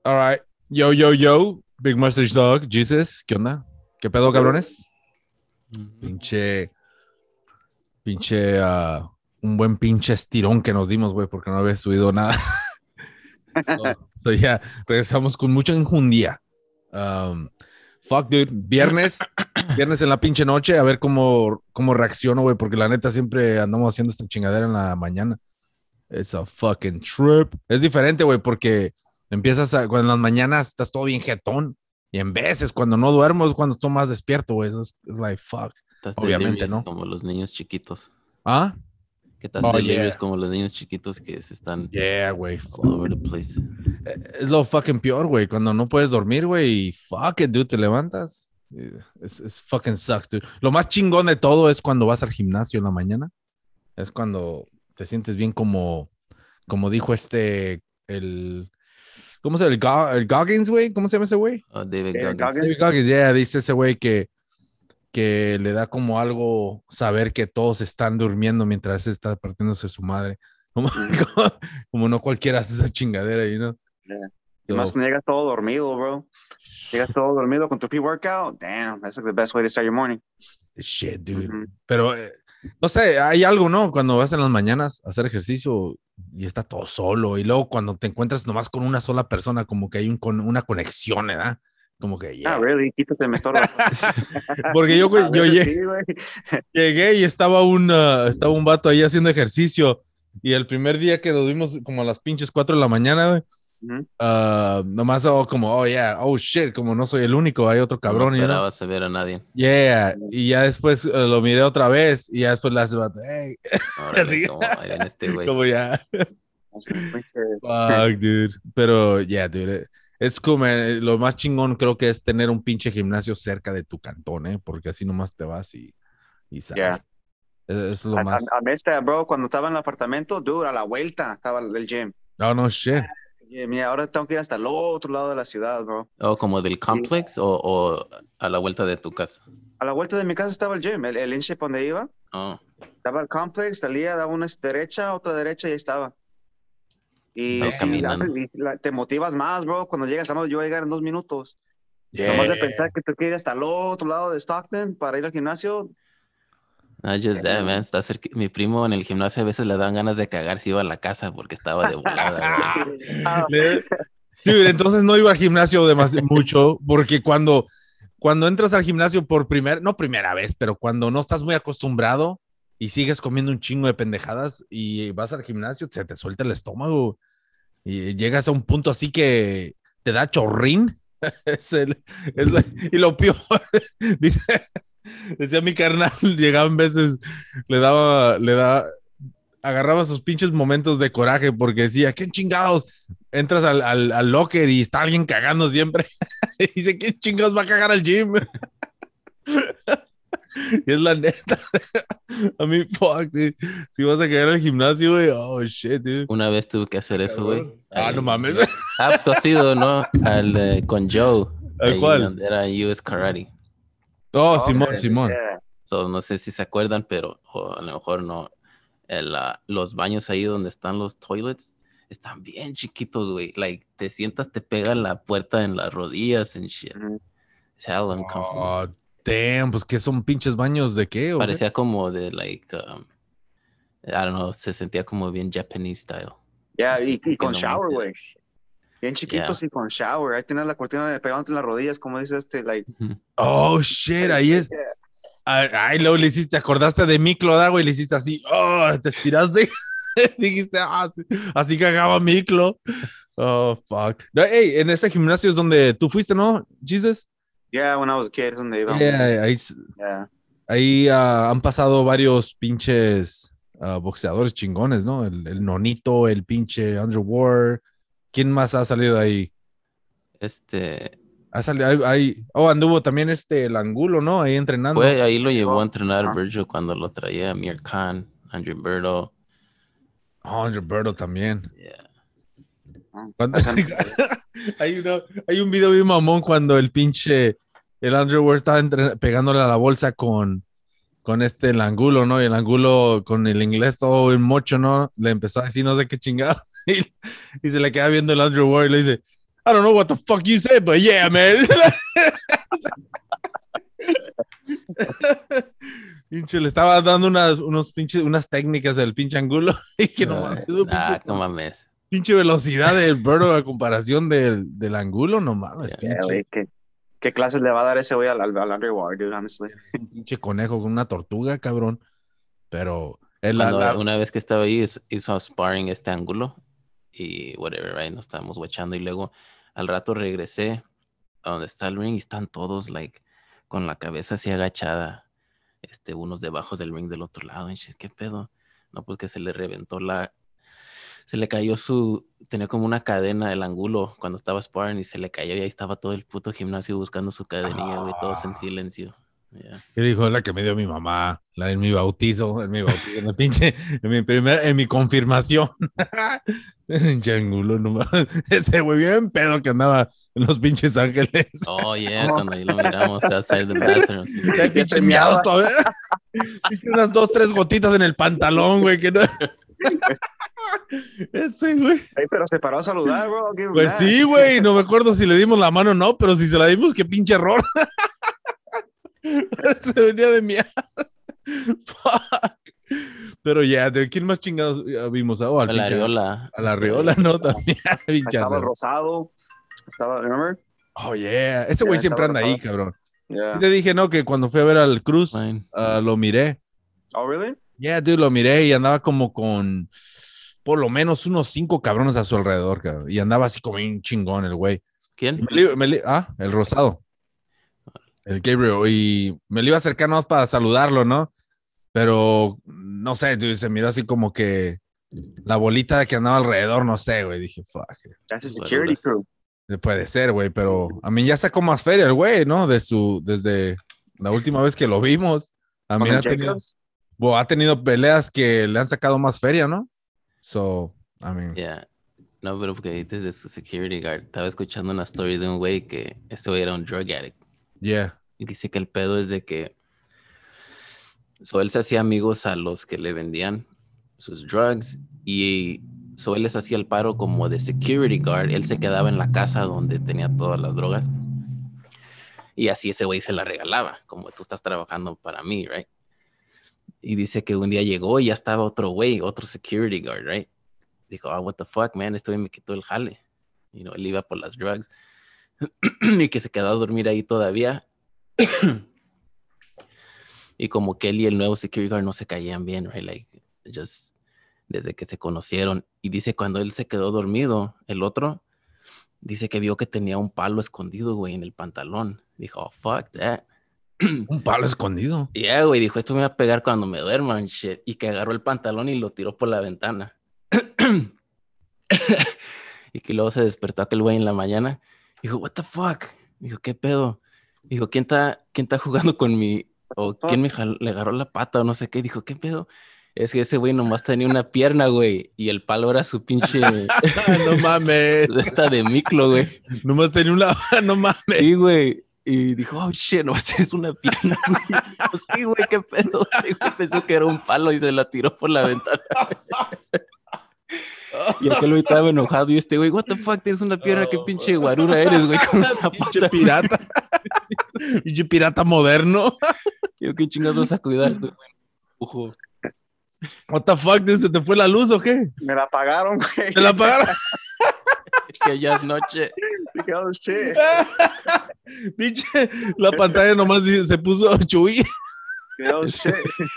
All right. Yo, yo, yo. Big Mustache Dog. Jesus. ¿Qué onda? ¿Qué pedo, cabrones? Pinche, un buen pinche estirón que nos dimos, güey, porque no había subido nada. Ya, regresamos con mucha enjundia. Um, fuck, dude. Viernes en la pinche noche, a ver cómo reacciono, güey, porque la neta siempre andamos haciendo esta chingadera en la mañana. It's a fucking trip. Es diferente, güey, porque cuando en las mañanas estás todo bien jetón. Y en veces, cuando no duermo, es cuando estoy más despierto, güey. Es like, fuck. Estás Obviamente, delirious ¿no? como los niños chiquitos. ¿Ah? Que estás Oh, delirious yeah. como los niños chiquitos que se están Yeah, güey. all over the place. Es lo fucking peor, güey. Cuando no puedes dormir, güey, y fuck it, dude, te levantas. Es fucking sucks, dude. Lo más chingón de todo es cuando vas al gimnasio en la mañana. Es cuando te sientes bien como dijo ¿cómo se llama? El Goggins, güey. ¿Cómo se llama ese güey? David Yeah, Goggins. David Goggins, yeah, dice ese güey que le da como algo saber que todos están durmiendo mientras se está partiéndose su madre. Como, como no cualquiera hace esa chingadera, ¿no? Yeah. Y más cuando llegas todo dormido, bro. Llegas todo dormido con tu pre-workout. Damn, that's like the best way to start your morning. Shit, dude. Pero, no sé, hay algo, ¿no? Cuando vas en las mañanas a hacer ejercicio y está todo solo. Y luego cuando te encuentras nomás con una sola persona, como que hay una conexión, ¿verdad? Como que, yeah. Ah, really, quítate, me estorbas. Porque yo Sí, llegué y estaba un vato ahí haciendo ejercicio. Y el primer día que lo vimos como a las pinches 4 de la mañana, güey, nomás oh yeah, oh shit, como no soy el único, hay otro cabrón. No esperabas ver a nadie. Yeah, y ya después lo miré otra vez y ya después le hace hey. Órale, Como ya. Fuck, dude. Pero yeah, dude. Es como lo más chingón creo que es tener un pinche gimnasio cerca de tu cantón, porque así nomás te vas y sabes. Yeah. Es lo más. A mí bro, cuando estaba en el apartamento, dude, a la vuelta estaba el gym. Oh, no shit. Mira, ahora tengo que ir hasta el otro lado de la ciudad, bro. ¿O como del complex o a la vuelta de tu casa? A la vuelta de mi casa estaba el gym, el INSHIP donde iba. Oh. Estaba el complex, salía, daba una derecha, otra derecha y ahí estaba. Y sí, te motivas más, bro. Cuando llegas, yo voy a llegar en 2 minutos. Yeah. Nomás de pensar que tengo que ir hasta el otro lado de Stockton para ir al gimnasio. Not just that, man. Mi primo en el gimnasio a veces le dan ganas de cagar si iba a la casa porque estaba de volada. Sí, entonces no iba al gimnasio mucho porque cuando entras al gimnasio no primera vez, pero cuando no estás muy acostumbrado y sigues comiendo un chingo de pendejadas y vas al gimnasio, se te suelta el estómago y llegas a un punto así que te da chorrín. Y lo peor, decía mi carnal, llegaban veces, agarraba sus pinches momentos de coraje porque decía, ¿qué chingados? Entras al locker y está alguien cagando siempre. Y dice, ¿qué chingados va a cagar al gym? Y es la neta. A mí, fuck, dude. Si vas a cagar al gimnasio, güey, oh shit, dude. Una vez tuve que hacer eso, güey. No mames. Tú has ido, ¿no? Con Joe. ¿Al cual? Era US Karate. Oh, Simón. Yeah. So, no sé si se acuerdan, pero a lo mejor no. Los baños ahí donde están los toilets están bien chiquitos, güey. Like, te sientas, te pega la puerta en las rodillas and shit. It's hell uncomfortable. Oh, damn, pues, ¿qué son pinches baños de qué? Parecía como de, like, I don't know, se sentía como bien Japanese style. Yeah, y con shower, güey. Bien chiquitos y con shower. Ahí tienes la cortina pegándote en las rodillas, como dice like. Oh, shit, ahí es. Ay, luego le hiciste, te acordaste de Miklo, güey, le hiciste así, oh, te estiraste. Dijiste, así cagaba Miklo. Oh, fuck. Hey, en ese gimnasio es donde tú fuiste, ¿no, Jesus? Yeah, when I was a kid, es donde iba. Ahí han pasado varios pinches boxeadores chingones, ¿no? El Nonito, el pinche Andrew Ward. ¿Quién más ha salido ahí? Ha salido ahí. Oh, anduvo también el Angulo, ¿no? Ahí entrenando. Ahí lo llevó a entrenar Virgil cuando lo traía Amir Khan, Andrew Berto. Oh, Andrew Berto también. Yeah. Hay un video bien mamón cuando el Andrew Ward estaba pegándole a la bolsa con el Angulo, ¿no? Y el Angulo con el inglés todo en mocho, ¿no? Le empezó a decir no sé qué chingado. Y se le queda viendo el Andrew Ward y le dice, I don't know what the fuck you said, but yeah, man. Pinche, le estaba dando unas técnicas del pinche angulo. Y que no mames, no mames. Pinche velocidad del Birdo a comparación del angulo, no mames, pinche. ¿Qué clases le va a dar ese güey al Andrew Ward, dude, honestly? Un pinche conejo con una tortuga, cabrón. Pero una vez que estaba ahí hizo sparring este ángulo y whatever, right? Nos estábamos watchando y luego al rato regresé a donde está el ring y están todos like con la cabeza así agachada, unos debajo del ring del otro lado. Y ¿qué pedo? No, pues que se le reventó se le cayó tenía como una cadena el ángulo cuando estaba sparring y se le cayó y ahí estaba todo el puto gimnasio buscando su cadenilla, güey, todos en silencio. Yeah. ¿Qué dijo? La que me dio mi mamá, en mi bautizo, en el pinche, en mi confirmación. Pinche angulo, nomás. Ese güey bien pedo que andaba en los pinches ángeles. Oh, yeah, cuando ahí lo miramos outside the bathroom. Pinche miados todavía. Unas 2-3 gotitas en el pantalón, güey, que no... Ese, güey. Ay, pero se paró a saludar, bro. Pues sí, güey. No me acuerdo si le dimos la mano o no, pero si se la dimos, qué pinche error. Se venía de mierda. Fuck. Pero ya, ¿de quién más chingados vimos? Oh, a la Arriola. A la Arriola, ¿no? También. Estaba el Rosado. Remember? Oh, yeah. Ese güey siempre anda ahí, cabrón. Yeah. Te dije, ¿no? Que cuando fui a ver al Cruz, lo miré. Oh, really? Yeah, dude, lo miré y andaba como con por lo menos unos 5 cabrones a su alrededor, cabrón. Y andaba así como un chingón el güey. ¿Quién? El Rosado. El Gabriel. Y me le iba a acercar nomás para saludarlo, ¿no? Pero, no sé, dude, se miró así como que la bolita que andaba alrededor, no sé, güey. Dije, fuck. That's a security crew. Puede ser, güey, pero a mí ya sacó más feria el güey, ¿no? Desde la última vez que lo vimos. A mí ha tenido peleas que le han sacado más feria, ¿no? So, I mean. Yeah. No, pero porque dices de su security guard. Estaba escuchando una story de un güey que ese güey era un drug addict. Yeah. Y dice que el pedo es de que él se hacía amigos a los que le vendían sus drugs y él les hacía el paro como de security guard. Él se quedaba en la casa donde tenía todas las drogas y así ese güey se la regalaba, como tú estás trabajando para mí, right? Y dice que un día llegó y ya estaba otro güey, otro security guard, right? Dijo, what the fuck, man, este güey me quitó el jale. Él iba por las drugs y que se quedó a dormir ahí todavía. Y como que él y el nuevo security guard no se caían bien, right? Like, just desde que se conocieron. Y dice cuando él se quedó dormido, el otro, dice que vio que tenía un palo escondido, güey, en el pantalón. Dijo, oh, fuck that. Un palo escondido. Yeah, güey, dijo, esto me va a pegar cuando me duerma and shit. Y que agarró el pantalón y lo tiró por la ventana. Y que luego se despertó aquel güey en la mañana. Dijo, what the fuck? Dijo, ¿qué pedo? Dijo, ¿quién está jugando con mi... o quién le agarró la pata o no sé qué? Dijo, ¿qué pedo? Es que ese güey nomás tenía una pierna, güey. Y el palo era su pinche... No mames. Esta de miclo, güey. Nomás tenía una... No mames. Sí, güey. Y dijo, oh, shit, nomás tienes una pierna. Dijo, sí, güey, ¿qué pedo? Sí, güey, pensó que era un palo y se la tiró por la ventana. Y aquel güey estaba enojado. Y este güey, what the fuck, tienes una pierna. ¿Qué pinche guarura eres, güey? Con una pinche pirata. Pinche pirata moderno. Yo, ¿qué chingados vas a cuidar, güey? Ojo. What the fuck, dude, ¿se te fue la luz o qué? Me la apagaron, güey. ¿Te la apagaron? Es que ya es noche. Oh, shit. Pinche, la pantalla nomás se puso Chuy. Oh, shit.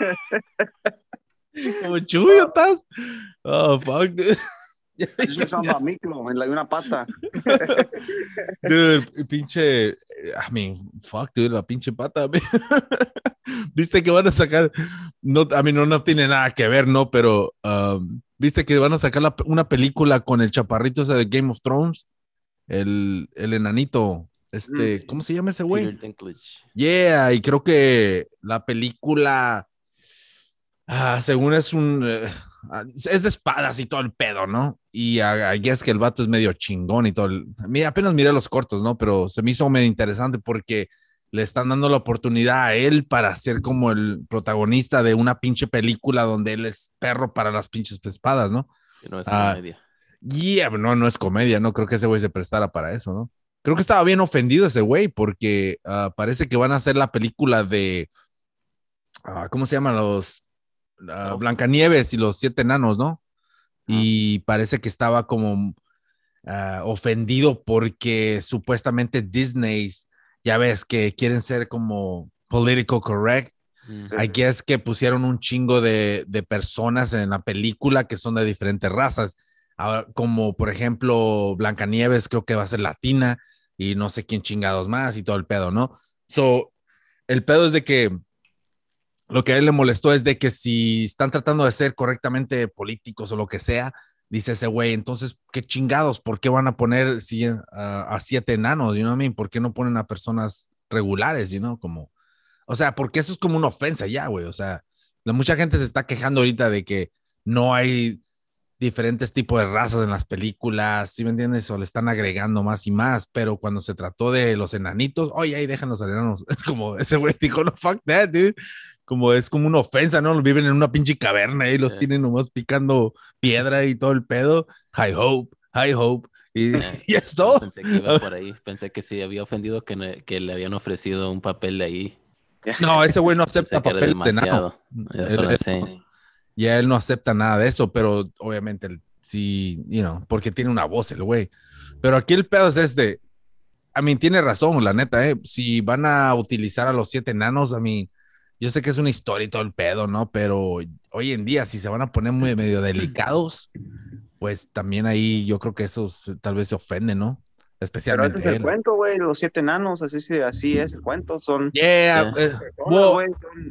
Como Chuy, ¿estás? Oh, fuck, dude. Yo soy un micro en la de una pata. Dude, pinche, I mean, fuck, dude, la pinche pata. Viste que van a sacar, no tiene nada que ver, ¿no? Pero, viste que van a sacar una película con el chaparrito ese de Game of Thrones, el enanito, ¿cómo se llama ese güey? Peter Dinklage. Yeah, y creo que la película, según es es de espadas y todo el pedo, ¿no? Y I guess que el vato es medio chingón y todo. Apenas miré los cortos, ¿no? Pero se me hizo medio interesante porque le están dando la oportunidad a él para ser como el protagonista de una pinche película donde él es perro para las pinches espadas, ¿no? Que no es comedia. Yeah, no es comedia, no creo que ese güey se prestara para eso, ¿no? Creo que estaba bien ofendido ese güey porque parece que van a hacer la película de, ¿cómo se llaman los Blancanieves y los siete enanos, ¿no? Y parece que estaba como ofendido porque supuestamente Disney, ya ves que quieren ser como political correct. Sí. Aquí es que pusieron un chingo de personas en la película que son de diferentes razas, como por ejemplo Blancanieves creo que va a ser latina y no sé quién chingados más y todo el pedo, ¿no? So, el pedo es de que lo que a él le molestó es de que si están tratando de ser correctamente políticos o lo que sea, dice ese güey, entonces, ¿qué chingados? ¿Por qué van a poner a siete enanos? You know what I mean? ¿Por qué no ponen a personas regulares, you know? Como, o sea, porque eso es como una ofensa ya, güey. O sea, mucha gente se está quejando ahorita de que no hay diferentes tipos de razas en las películas, ¿sí me entiendes? O le están agregando más y más, pero cuando se trató de los enanitos, oye, ahí dejan los enanos. Como ese güey dijo, no, fuck that, dude. Como es como una ofensa, ¿no? Viven en una pinche caverna y los tienen nomás picando piedra y todo el pedo. High hope. Y, y es todo. Pensé que iba por ahí. Pensé que sí había ofendido que le habían ofrecido un papel de ahí. No, ese güey no acepta papel de enano. Ya él no acepta nada de eso, pero obviamente sí, porque tiene una voz el güey. Pero aquí el pedo es tiene razón, la neta, si van a utilizar a los siete enanos, yo sé que es una historia y todo el pedo, ¿no? Pero hoy en día, si se van a poner muy medio delicados, pues también ahí yo creo que esos tal vez se ofenden, ¿no? Pero Especialmente ese es el él. cuento, güey, los siete enanos, así es el cuento, son Yeah, personas, güey,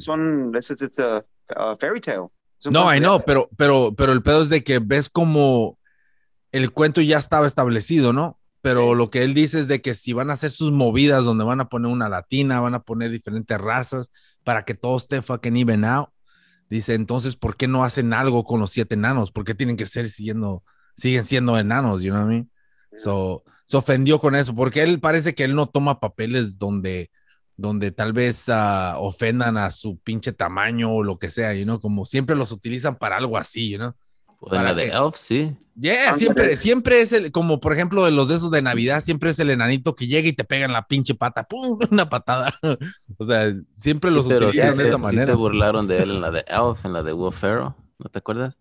it's a fairy tale. No, I know, pero el pedo es de que ves como el cuento ya estaba establecido, ¿no? Pero lo que él dice es de que si van a hacer sus movidas donde van a poner una latina, van a poner diferentes razas para que todo esté fucking even out, dice, entonces, ¿por qué no hacen algo con los siete enanos? ¿Por qué tienen que siguen siendo enanos, you know what I mean? So, se ofendió con eso, porque él parece que él no toma papeles donde tal vez ofendan a su pinche tamaño o lo que sea, you know, como siempre los utilizan para algo así, you know. Pues en la de Elf, sí. Yeah, siempre es como por ejemplo de los de esos de Navidad, siempre es el enanito que llega y te pega en la pinche pata, ¡pum! Una patada. O sea, siempre los utilizan de esa manera. Sí se burlaron de él en la de Elf, en la de Will Ferrell, ¿no te acuerdas?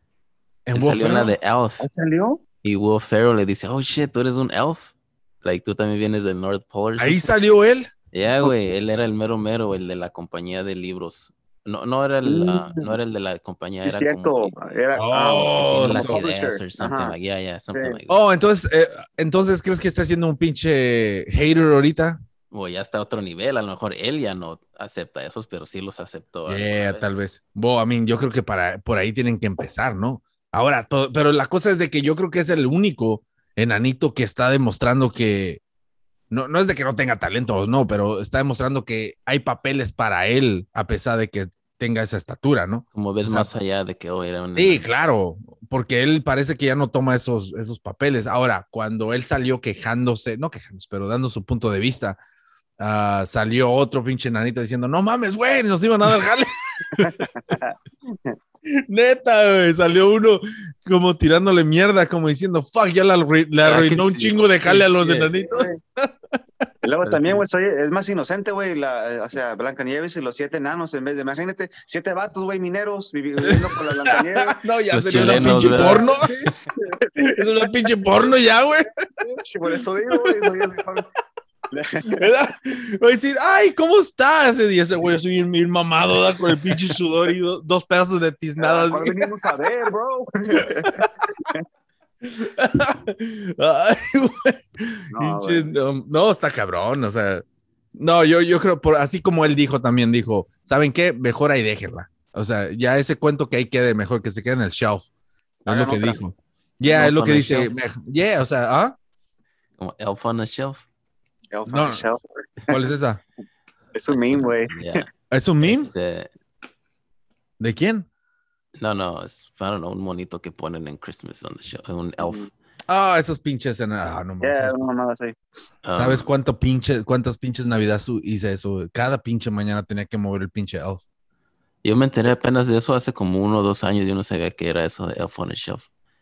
¿En Salió en la de Elf. ¿Salió? Y Will Ferrell le dice, oh shit, tú eres un elf. Like, tú también vienes del North Pole. Ahí salió él. Yeah, güey, él era el mero, el de la compañía de libros. No era el de la compañía, Es era cierto, como tiene las ideas or something like, something like that. Oh, entonces ¿crees que está haciendo un pinche hater ahorita? O ya está a otro nivel, a lo mejor él ya no acepta esos, pero sí los aceptó. Tal vez. Yo creo que por ahí tienen que empezar, ¿no? Ahora, pero la cosa es de que yo creo que es el único enanito que está demostrando que no es de que no tenga talento, no, pero está demostrando que hay papeles para él a pesar de que tenga esa estatura, ¿no? Como ves más allá de que era un... Sí, claro, porque él parece que ya no toma esos papeles. Ahora, cuando él salió no quejándose, pero dando su punto de vista, salió otro pinche enanito diciendo, no mames, güey, nos iban a dar jale. Neta, güey, salió uno como tirándole mierda, como diciendo, fuck, ya le arruinó un chingo de jale a los enanitos. Y luego también, güey, es más inocente, güey, o sea, Blancanieves y los siete enanos, en vez de, imagínate, 7 vatos, güey, mineros, viviendo con la Blancanieves. No, ya sería una pinche porno. Es una pinche porno ya, güey. Por eso digo, güey, voy a decir, ay, ¿cómo estás? Y ese güey, estoy bien mamado, ¿da? Con el pinche sudor y 2 pedazos de tiznadas. ¿Cuál venimos a ver, bro? Ay, güey. No, está cabrón, o sea. No, yo creo, así como él también dijo, ¿saben qué? Mejor ahí déjenla. O sea, ya ese cuento que ahí quede, mejor que se quede en el shelf. Es lo que dijo. Es lo que dice. O sea, Como Elf on the Shelf. Elf on the Shelf. ¿Cuál es esa? Es un meme, güey. ¿Es un meme? ¿De quién? No, es, I don't know, un monito que ponen en Christmas on the Shelf, un elf. Esos pinches no más así. ¿Sabes cuántas pinches navidades hice eso? Cada pinche mañana tenía que mover el pinche elf. Yo me enteré apenas de eso hace como 1 o 2 años. Yo no sabía que era eso de Elf on the Shelf.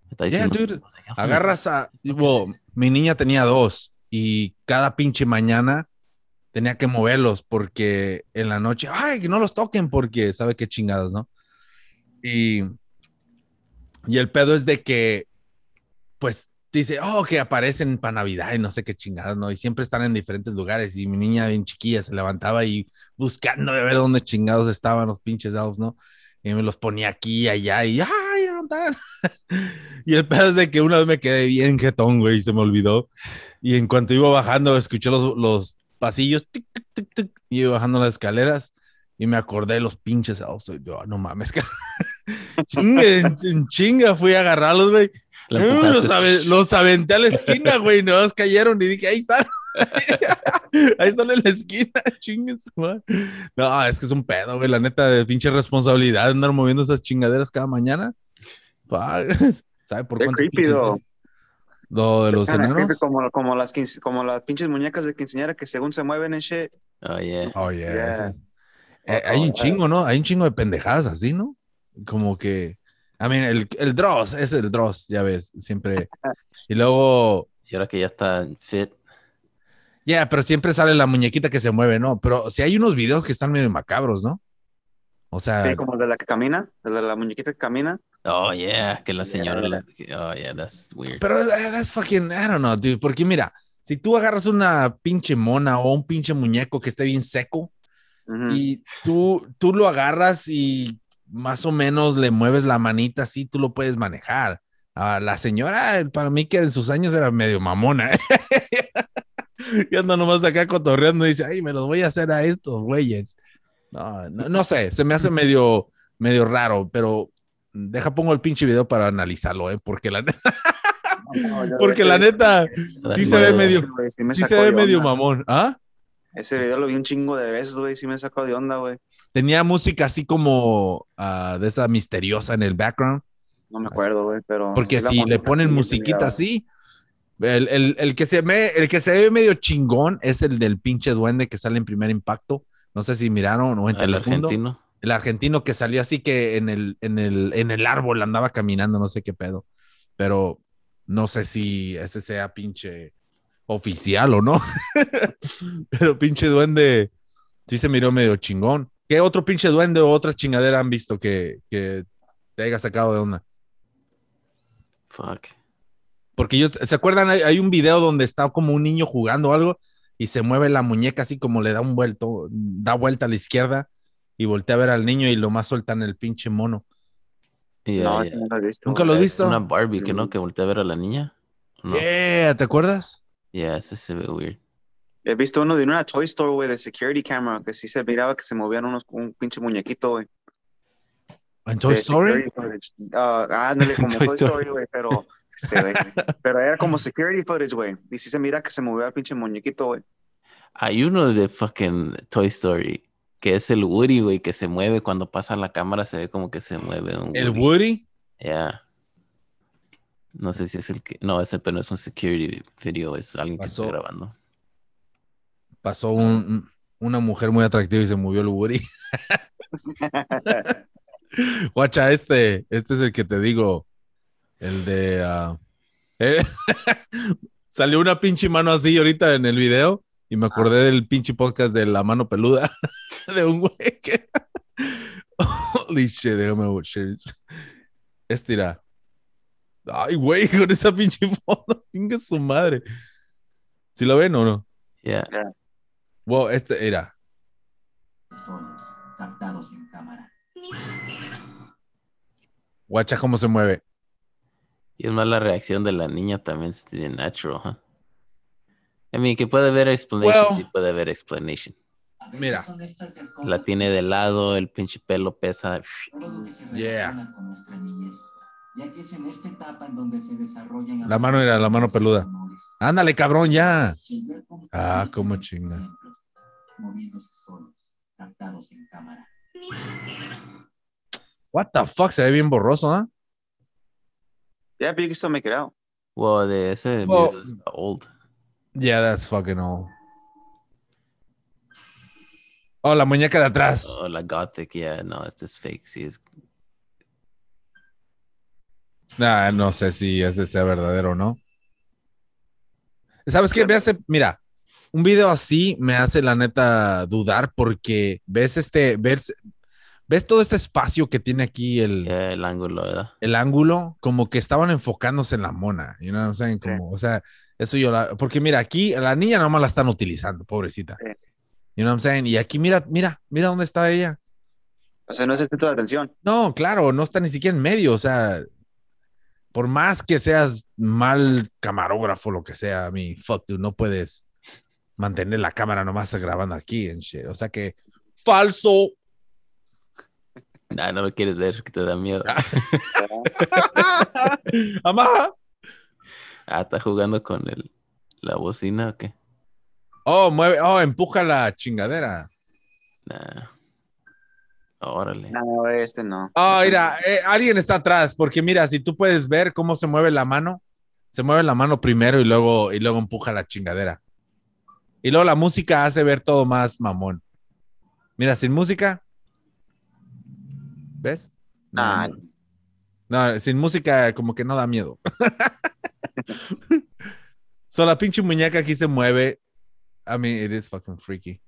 Está Yeah, diciendo, dude. Agarras a... Well, mi niña tenía 2 y cada pinche mañana tenía que moverlos porque en la noche, ay, que no los toquen porque sabe qué chingados, ¿no? Y, y el pedo es de que, pues, dice, oh, que aparecen para Navidad y no sé qué chingados, ¿no? Y siempre están en diferentes lugares y mi niña bien chiquilla se levantaba y buscando de ver dónde chingados estaban los pinches elves, ¿no? Y me los ponía aquí y allá y, ay, ¿dónde están? Y el pedo es de que una vez me quedé bien jetón, güey, y se me olvidó. Y en cuanto iba bajando, escuché los pasillos, tic, tic, tic, tic, y iba bajando las escaleras y me acordé de los pinches elves. Yo, no mames, chingue, en chinga fui a agarrarlos, güey. La empujaste. Los aventé a la esquina, güey, no cayeron y dije, ahí están. Ahí están en la esquina, chingues, güey. No, es que es un pedo, güey, la neta de pinche responsabilidad andar moviendo esas chingaderas cada mañana. ¿Sabe por Qué cuántos creepy, pinches? though. Lo de los Kinda creepy, enanos. como las pinches muñecas de quinceañera que según se mueven en shit. Oh, yeah. Oh, yeah. Yeah. Hay un chingo, ¿no? Hay un chingo de pendejadas así, ¿no? Como que, I mean, el Dross, es el Dross, ya ves, siempre. Y luego, Y ahora que ya está fit. pero siempre sale la muñequita que se mueve, ¿no? Pero si hay unos videos que están medio macabros, ¿no? O Sí, sea, como el de la que camina, el de la muñequita que camina. Oh, yeah. Que la señora. Yeah. Oh, yeah, that's weird. pero that's fucking, I don't know, dude, porque mira, si tú agarras una pinche mona o un pinche muñeco que esté bien seco, Ujú. y tú lo agarras y más o menos le mueves la manita así, tú lo puedes manejar. La señora, para mí que en sus años era medio mamona. Y anda nomás acá cotorreando y dice, ay, me los voy a hacer a estos güeyes. No sé, se me hace medio raro, pero pongo el pinche video para analizarlo, porque No, yo porque la ese, neta sí se ve medio, güey, sí me sí se sacó ve de medio onda. mamón. ¿Ah? Ese video lo vi un chingo de veces, güey, sí me sacó de onda, güey. Tenía música así como de esa misteriosa en el background. No me acuerdo, güey, pero Porque sí la si le música ponen sí tenía. musiquita así, el que se ve medio chingón es el del pinche duende que sale en Primer Impacto. No sé si miraron o en El Telemundo. argentino. El argentino que salió así que en el árbol andaba caminando, no sé qué pedo. Pero no sé si ese sea pinche oficial o no. Pero pinche duende sí se miró medio chingón. ¿Qué otro pinche duende o otra chingadera han visto que te haya sacado de onda? Fuck. Porque ellos, ¿se acuerdan? Hay un video donde está como un niño jugando algo y se mueve la muñeca así como le da vuelta a la izquierda y voltea a ver al niño y lo más sueltan el pinche mono. Yeah, No, yeah. ese no lo he visto, ¿Nunca güey. lo has Es una visto? Barbie que no, que voltea a ver a la niña. No. Yeah, ¿te acuerdas? Yeah, ese se ve weird. He visto uno de una Toy Store, güey, de security camera, que sí se miraba que se movían un pinche muñequito, güey. ¿En Toy De Story? security footage. Ándale, como Toy Toy Story. Story, güey, güey, pero era como security footage, güey. Y sí se mira que se movía el pinche muñequito, güey. Hay uno de fucking Toy Story que es el Woody, güey, que se mueve cuando pasa la cámara, se ve como que se mueve un ¿El Woody. Woody? Yeah. No sé si es el que... No, ese pero no es un security video, es alguien que está Pasó. grabando. Pasó una mujer muy atractiva y se movió el Woody. Guacha, este es el que te digo, el de... eh, salió una pinche mano así ahorita en el video y me acordé del pinche podcast de La Mano Peluda de un güey que... Holy shit, déjame watchar. Estira. Ay, güey, con esa pinche foto, chinga su madre. ¿Sí lo ven o no? Yeah. Wow, era. Captados en cámara. Guacha cómo se mueve. Y es más la reacción de la niña también es bien natural, huh? I mean, que puede haber explanation, Well, sí puede haber explanation. A veces Mira. son estas las cosas La tiene de lado, el pinche pelo pesa. todo lo que se Yeah. relaciona con nuestra niñez, ya que es en esta etapa en donde se desarrollan La mano era la mano peluda. amores. Ándale, cabrón, ya. El ver cómo Ah, estos cómo ejemplos, chingas. moviéndose solos, captados en cámara. What the fuck, se ve bien borroso, ¿ah? Yeah, but you can still make it out. Wow, de ese Well, video está old. Yeah, that's fucking old. Oh, la muñeca de atrás. Oh, la gothic, yeah, no, este es fake, sí es. No sé si ese sea verdadero o no. ¿Sabes qué? Me hace, mira, un video así me hace la neta dudar porque ves todo este espacio que tiene aquí El ángulo, ¿verdad? el ángulo, como que estaban enfocándose en la mona, you know what I'm saying? Como, o sea, eso porque mira, aquí a la niña nomás la están utilizando, pobrecita. Sí. You know what I'm saying? Y aquí mira dónde está ella. O sea, no es el centro de atención. No, claro, no está ni siquiera en medio, o sea, por más que seas mal camarógrafo, lo que sea, fuck, dude, no puedes mantener la cámara nomás grabando aquí en shit. O sea que, falso. Nah, no lo quieres ver, que te da miedo. Amá. ¿Está jugando con la bocina o qué? Empuja la chingadera. Nah. Órale. No, este no. Mira, alguien está atrás, porque mira, si tú puedes ver cómo se mueve la mano primero y luego empuja la chingadera. Y luego la música hace ver todo más mamón. Mira, sin música, ¿ves? Ah, No, sin música como que no da miedo. La pinche muñeca aquí se mueve. I mean, it is fucking freaky.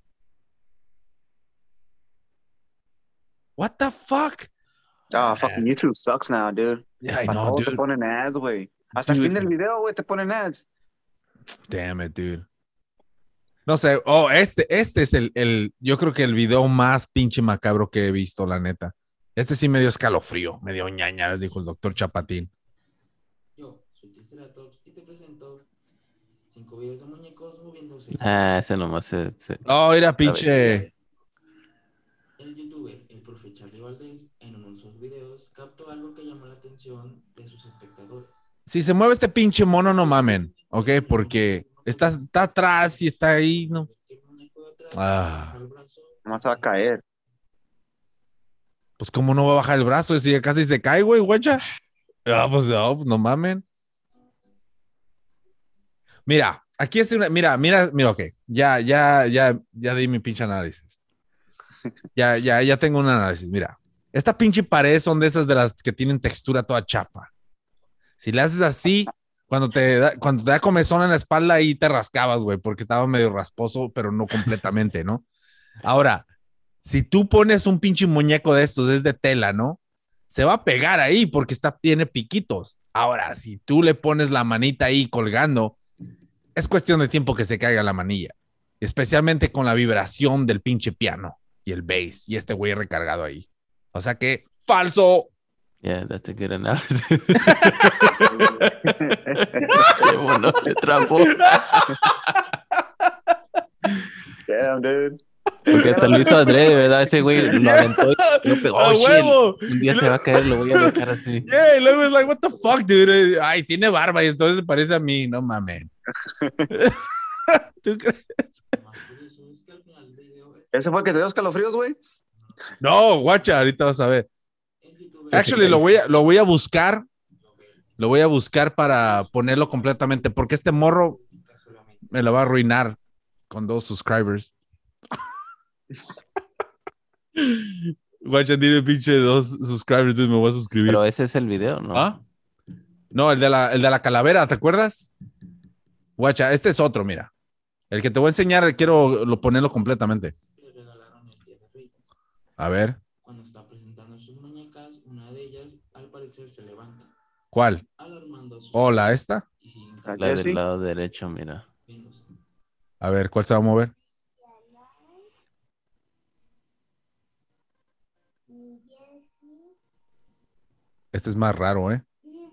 What the fuck? fucking YouTube sucks now, dude. Yeah, I Para know, todo te dude. ponen ads, güey. Hasta el fin del video, güey, te ponen ads. Damn it, dude. No sé. Este es yo creo que el video más pinche macabro que he visto, la neta. Este sí me dio escalofrío, me dio ñaña, les dijo el doctor Chapatín. Yo soy Triceratops y te presento 5 videos de muñecos moviéndose. Ese nomás Mira, pinche. El youtuber, el profe Charlie Valdés, en uno de sus videos, captó algo que llamó la atención de sus espectadores. Si se mueve este pinche mono, no mamen, ¿ok? Porque está atrás y está ahí, ¿no? Nomás se va a caer. Pues, ¿cómo no va a bajar el brazo? Si casi se cae, güey, guacha. Pues no mamen. Mira, aquí es una. Mira, ok. Ya di mi pinche análisis. Ya tengo un análisis. Mira, esta pinche pared son de esas de las que tienen textura toda chafa. Si le haces así, cuando te da comezón en la espalda, ahí te rascabas, güey, porque estaba medio rasposo, pero no completamente, ¿no? Ahora, si tú pones un pinche muñeco de estos, es de tela, ¿no? Se va a pegar ahí porque tiene piquitos. Ahora, si tú le pones la manita ahí colgando, es cuestión de tiempo que se caiga la manilla. Especialmente con la vibración del pinche piano y el bass y este güey recargado ahí. O sea que, falso. Yeah, that's a good analysis. Bueno, te trampo. Damn, dude. Porque hasta lo hizo adrede, ¿verdad? Ese güey lo aventó y lo pegó. Oh, huevo. Shit. Un día se va a caer, lo voy a dejar así. Yeah, y luego es like, what the fuck, dude? Ay, tiene barba y entonces parece a mí. No mames. ¿Tú crees? ¿Ese fue el que te dio escalofríos, güey? No, guacha, ahorita vas a ver. Actually, lo voy a buscar. Lo voy a buscar para ponerlo completamente, porque este morro me lo va a arruinar con 2 subscribers. Guacha, tiene pinche 2 subscribers, entonces me voy a suscribir. Pero ese es el video, ¿no? ¿Ah? No, el de la calavera, ¿te acuerdas? Guacha, este es otro, mira. El que te voy a enseñar, quiero ponerlo completamente. A ver. Cuando está presentando sus muñecas, una de ellas, al parecer, se levanta. ¿Cuál? ¿La esta? La del lado derecho, mira. A ver, ¿cuál se va a mover? Este es más raro, ¿eh?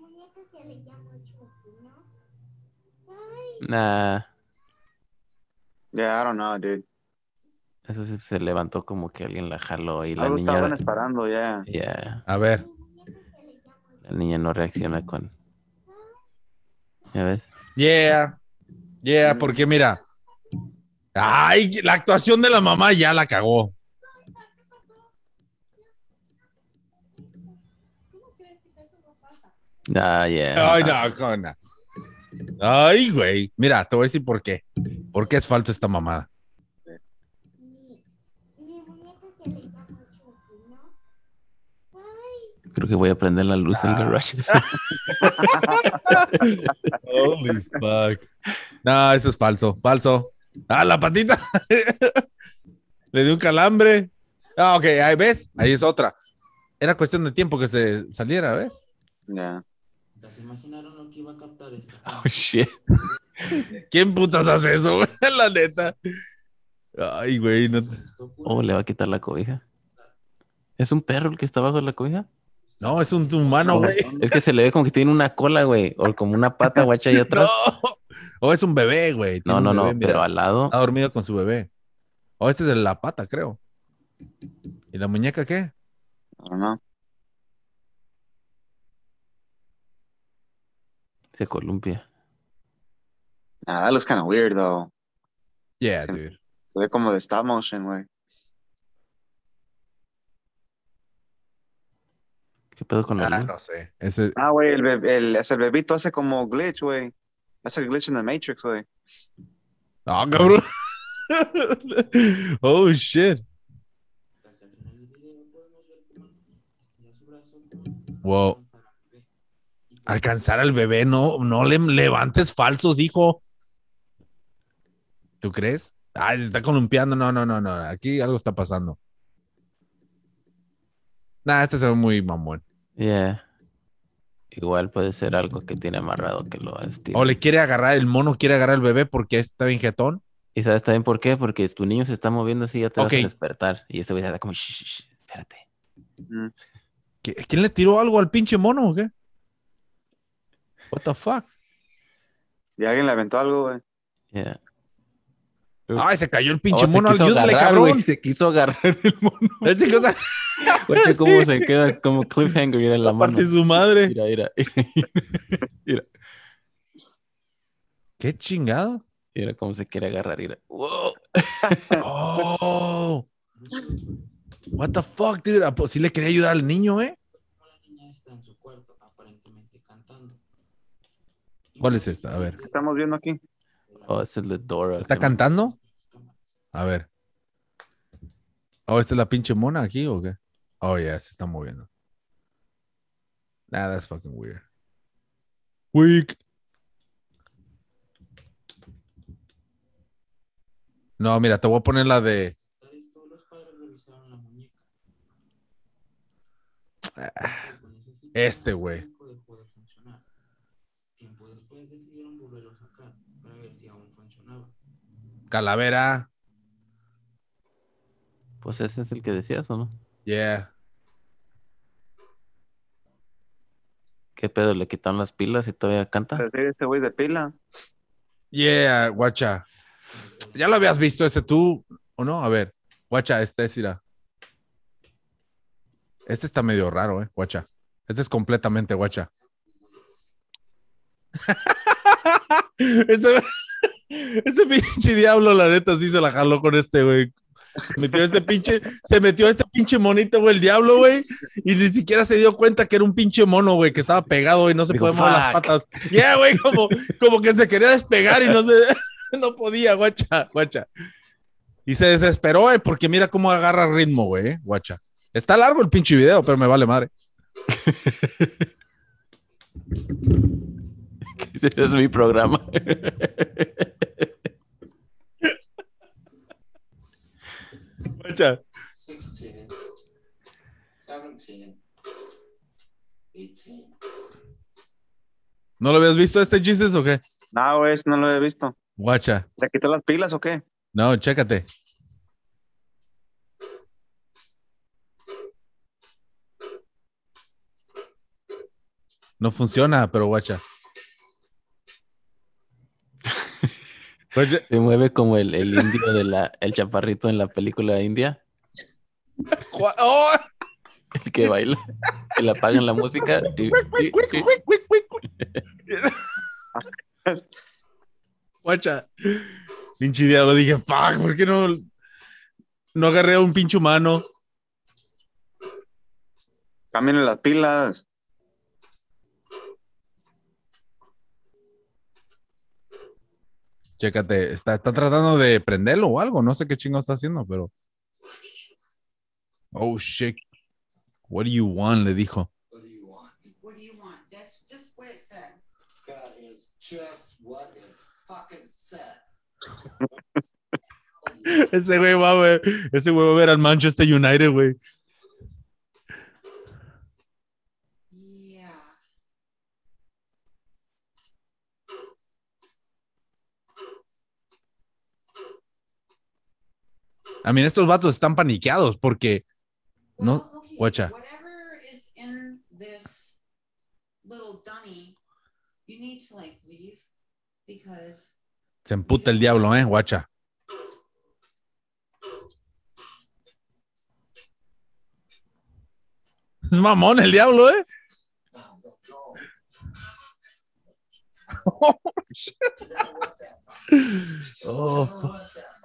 Nah. Yeah, I don't know, dude. Eso sí se levantó como que alguien la jaló y la Algo niña. estaban esperando, ya. Yeah. A ver. La niña no reacciona con. ¿Ya ves? Yeah, porque mira. Ay, la actuación de la mamá ya la cagó. Yeah. Ay, no. Ay, güey. Mira, te voy a decir por qué. ¿Por qué es falta esta mamada? Creo que voy a prender la luz en el garage. Holy fuck. No, eso es falso. Falso. Ah, la patita. Le dio un calambre. Ah, ok, ahí ves. Ahí es otra. Era cuestión de tiempo que se saliera, ¿ves? Ya. ¿Se imaginaron lo que iba a captar esta? Oh, shit. ¿Quién putas hace eso, güey? La neta. Ay, güey. No, Oh, le va a quitar la cobija. ¿Es un perro el que está bajo la cobija? no, es un humano, güey. Es que se le ve como que tiene una cola, güey. O como una pata guacha ahí atrás. No. O es un bebé, güey. Tiene No, un bebé, pero mira. al lado. Está dormido con su bebé. O este es de la pata, creo. ¿Y la muñeca qué? No. Se columpia. That looks kind of weird, though. Yeah, Sí. dude. Se ve como de stop motion, güey. ¿Qué pedo con la luz? No sé. Ese... Güey, el bebito hace como glitch, güey. Hace el glitch en The Matrix, güey. Ah, cabrón. Oh, shit. Hasta el final del video podemos ver cómo estira su brazo con Wow. alcanzar Alcanzar al bebé. al bebé, no le levantes falsos, hijo. ¿Tú crees? Ay, se está columpiando. No. Aquí algo está pasando. Nah, este se ve muy mamón. Yeah. Igual puede ser algo que tiene amarrado que lo estira. O le quiere agarrar, el mono quiere agarrar al bebé porque está bien jetón. ¿Y sabes también por qué? Porque tu niño se está moviendo así, ya te vas Ok. a despertar. Y ese güey está como, shh, espérate. Mm. ¿Quién le tiró algo al pinche mono o qué? What the fuck? Y alguien le aventó algo, güey. Yeah. Ay, se cayó el pinche Se mono. quiso Ayúdale, agarrar, cabrón. güey, se quiso agarrar el mono. Esa cosa. Oye, cómo Sí. se queda como cliffhanger en la mano. Aparte su madre. Mira. ¿Qué chingado? Mira cómo se quiere agarrar. Mira. Wow. Oh. What the fuck, dude. Pues sí le quería ayudar al niño, ¿eh? Como la niña está en su cuarto, aparentemente cantando. ¿Cuál es esta? A ver. ¿Qué estamos viendo aquí? Oh, ese es de Dora. ¿Está cantando? A ver. Oh, ¿esta es la pinche mona aquí o qué? Oh, yeah, se está moviendo. Nah, that's fucking weird. Weak. No, mira, te voy a poner la de... Todos los padres revisaron la muñeca. Este, güey. Dejó de funcionar. Tiempo después decidieron volverlo a sacar para ver si aún funcionaba. Calavera. Pues ese es el que decías, ¿o no? Yeah. ¿Qué pedo? ¿Le quitaron las pilas y todavía canta? Pero sí, ese güey de pila. Yeah, guacha. ¿Ya lo habías visto ese tú o no? A ver, guacha, este es, mira. Este está medio raro, guacha. Este es completamente guacha. Este pinche diablo, la neta, sí se la jaló con este, güey. Se metió este pinche monito, güey, el diablo, güey, y ni siquiera se dio cuenta que era un pinche mono, güey, que estaba pegado y no se Dijo, puede mover las "Fuck". patas. Yeah, güey, como que se quería despegar y no podía, guacha. Y se desesperó, güey, porque mira cómo agarra ritmo, güey, guacha. Está largo el pinche video, pero me vale madre. Ese es mi programa. Guacha. 16, 17, 18. ¿No lo habías visto este Jesus o qué? No, güey, ese no lo he visto. Guacha. ¿Le quitó las pilas o qué? No, chécate. No funciona, pero guacha. Guacha. Se mueve como el indio el chaparrito en la película india. ¡Oh! El que baila. Que le apagan la música. Guacha. Pinche diablo, dije, fuck, ¿por qué no agarré a un pinche humano? Cámbienle las pilas. Chécate, está tratando de prenderlo o algo, no sé qué chingo está haciendo, pero... Oh, shit. What do you want? Le dijo. just what it fucking said. Ese güey va a ver al Manchester United, güey. Yeah. A mí estos vatos están paniqueados porque no, Well, okay, guacha, whatever is in this little dummy, you need to like leave because se emputa el diablo, guacha. Es mamón el diablo, Oh, fuck.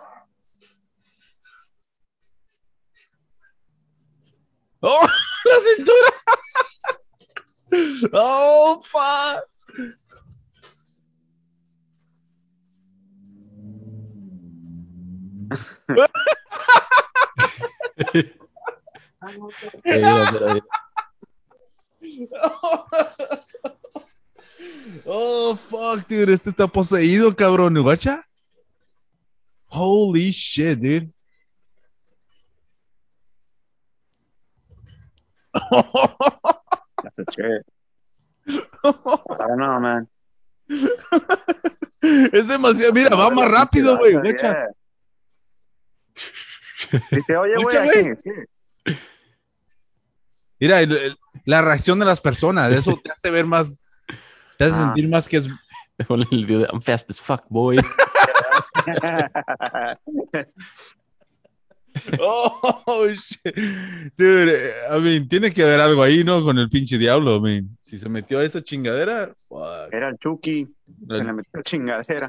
Oh, la cintura. Oh, fuck. Mira. Oh, fuck, dude. Este está poseído, cabrón. ¿Guacha? Holy shit, dude. That's a trip. I don't know, man. Es demasiado. Mira, va más rápido, güey. Guacha. Yeah. Dice, oye, güey, Escucha, aquí. güey. Sí. Mira, la reacción de las personas, eso te hace ver más, te hace sentir más que es. Ponle el video de I'm fast as fuck, boy. Oh, shit. Dude, I mean, tiene que haber algo ahí, ¿no? Con el pinche diablo, I mean. Si se metió a esa chingadera, fuck. Era el Chucky. Se le metió chingadera.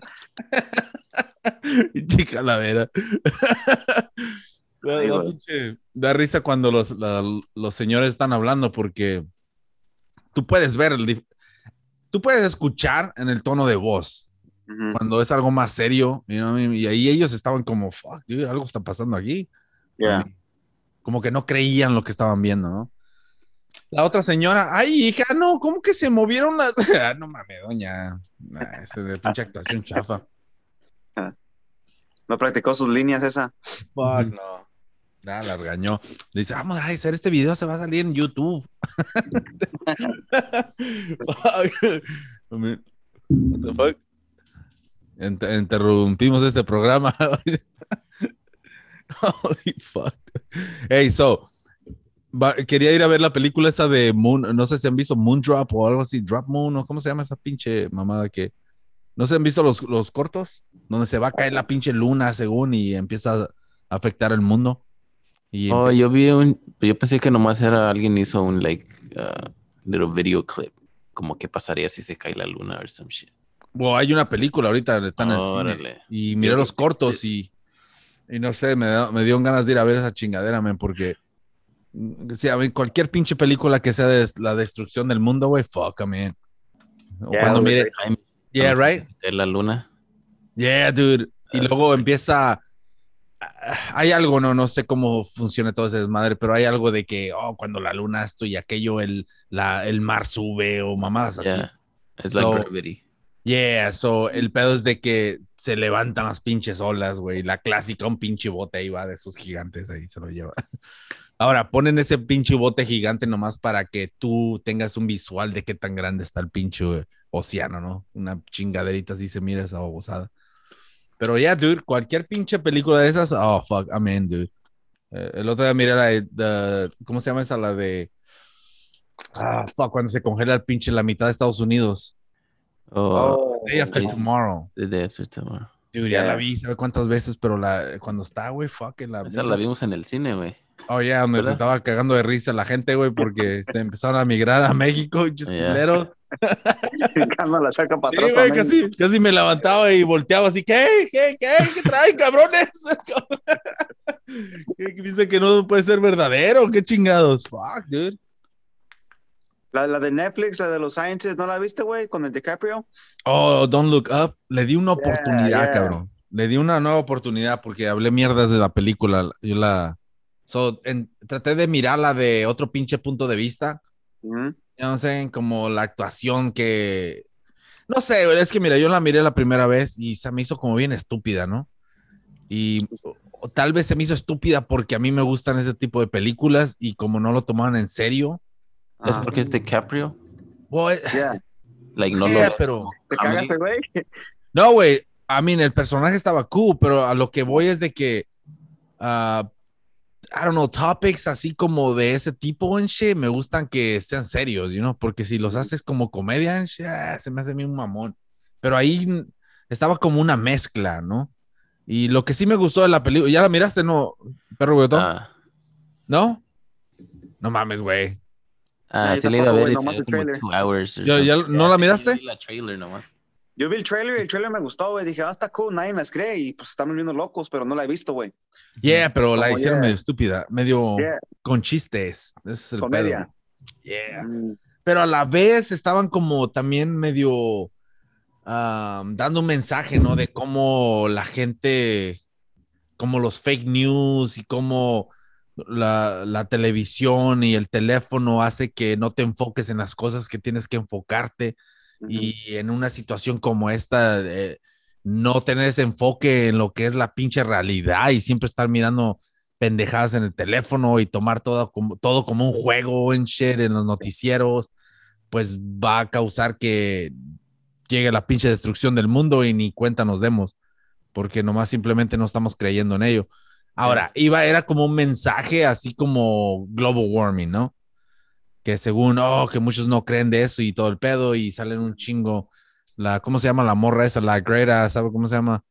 Pinche calavera. Da risa cuando los señores están hablando porque tú puedes ver, tú puedes escuchar en el tono de voz cuando es algo más serio, you know what I mean? Y ahí ellos estaban como, fuck, dude, algo está pasando aquí. Yeah. Como que no creían lo que estaban viendo, ¿no? La otra señora, ay, hija, no, ¿cómo que se movieron las? No mames, doña. Esa de pinche actuación chafa. No practicó sus líneas esa. Fuck, no. Nada, la regañó. Le dice, vamos a hacer este video, se va a salir en YouTube. What the fuck? Interrumpimos este programa. Holy fuck. Hey, quería ir a ver la película esa de Moon, no sé si han visto Moondrop o algo así, Drop Moon, o cómo se llama esa pinche mamada que, no sé, han visto los cortos, donde se va a caer la pinche luna según y empieza a afectar el mundo. Y yo pensé que nomás era alguien hizo un little video clip, como que pasaría si se cae la luna or some shit. Bueno, hay una película ahorita, están en el cine, y miré los cortos y no sé, me dio ganas de ir a ver esa chingadera, man, porque sí, a ver, cualquier pinche película que sea de la destrucción del mundo, güey, fuck, man. Cuando mire, yeah, right? La luna. Yeah, dude. Y luego empieza, hay algo, no sé cómo funciona todo ese desmadre, pero hay algo de que, cuando la luna esto y aquello, el mar sube o mamadas así. Yeah, it's like gravity. Yeah, el pedo es de que se levantan las pinches olas, güey. La clásica, un pinche bote ahí va de esos gigantes, ahí se lo lleva. Ahora, ponen ese pinche bote gigante nomás para que tú tengas un visual de qué tan grande está el pinche océano, ¿no? Una chingaderita así se mira esa babosada. Pero ya, dude, cualquier pinche película de esas, fuck, amen, dude. El otro día miré la de, ¿cómo se llama esa? La de, fuck, cuando se congela el pinche la mitad de Estados Unidos. Day After Tomorrow. The Day After Tomorrow. Dude, ya la vi, ¿sabe cuántas veces? Pero cuando está, güey, fuck. Esa la vimos en el cine, güey. Oh, yeah, donde ¿verdad? Se estaba cagando de risa la gente, güey, porque se empezaron a migrar a México, chisculeros. La saca para sí, atrás. güey, casi me levantaba y volteaba así, ¿qué traen, cabrones? ¿Qué dice que no puede ser verdadero? ¿Qué chingados? Fuck, dude. La de Netflix, la de los Scientists, ¿no la viste, güey? Con el DiCaprio. Oh, Don't Look Up. Le di una oportunidad, cabrón. Le di una nueva oportunidad porque hablé mierdas de la película. Traté de mirarla de otro pinche punto de vista. No sé, como la actuación que... No sé, güey, es que mira, yo la miré la primera vez y se me hizo como bien estúpida, ¿no? Y o tal vez se me hizo estúpida porque a mí me gustan ese tipo de películas y como no lo tomaban en serio, ¿Es Ajá. porque es DiCaprio? güey, Yeah. Like, no lo ves pero como ¿Te comedy. cagaste, güey? no, güey, a mí el personaje estaba cool, pero a lo que voy es de que, ah, I don't know, topics así como de ese tipo en shit, me gustan que sean serios, porque si los haces como comedia en shit, se me hace a mí un mamón. Pero ahí estaba como una mezcla, ¿no? Y lo que sí me gustó de la película, ¿ya la miraste, no, perro botón? Ah, ¿No? No mames, güey. Nah, yo sí le iba a tampoco, ver güey, y nomás salió el como trailer. 2 hours or ¿Ya, something. no la Sí, miraste? vi la trailer nomás. Yo vi el trailer me gustó, güey. Dije, está cool, nadie las cree y pues estamos viendo locos, pero no la he visto, güey. Yeah, pero la Como, hicieron yeah, medio estúpida, medio yeah, con chistes. Ese es el pedo. comedia. Yeah. Mm, Pero a la vez estaban como también medio dando un mensaje, ¿no? De cómo la gente, como los fake news y cómo la televisión y el teléfono hace que no te enfoques en las cosas que tienes que enfocarte ujú. y en una situación como esta, no tener ese enfoque en lo que es la pinche realidad y siempre estar mirando pendejadas en el teléfono y tomar todo como un juego en shit en los noticieros, pues va a causar que llegue la pinche destrucción del mundo y ni cuenta nos demos, porque nomás simplemente no estamos creyendo en ello. Ahora, era como un mensaje así como global warming, ¿no? Que según, que muchos no creen de eso y todo el pedo y salen un chingo, ¿cómo se llama la morra esa? La Greta, ¿sabe cómo se llama?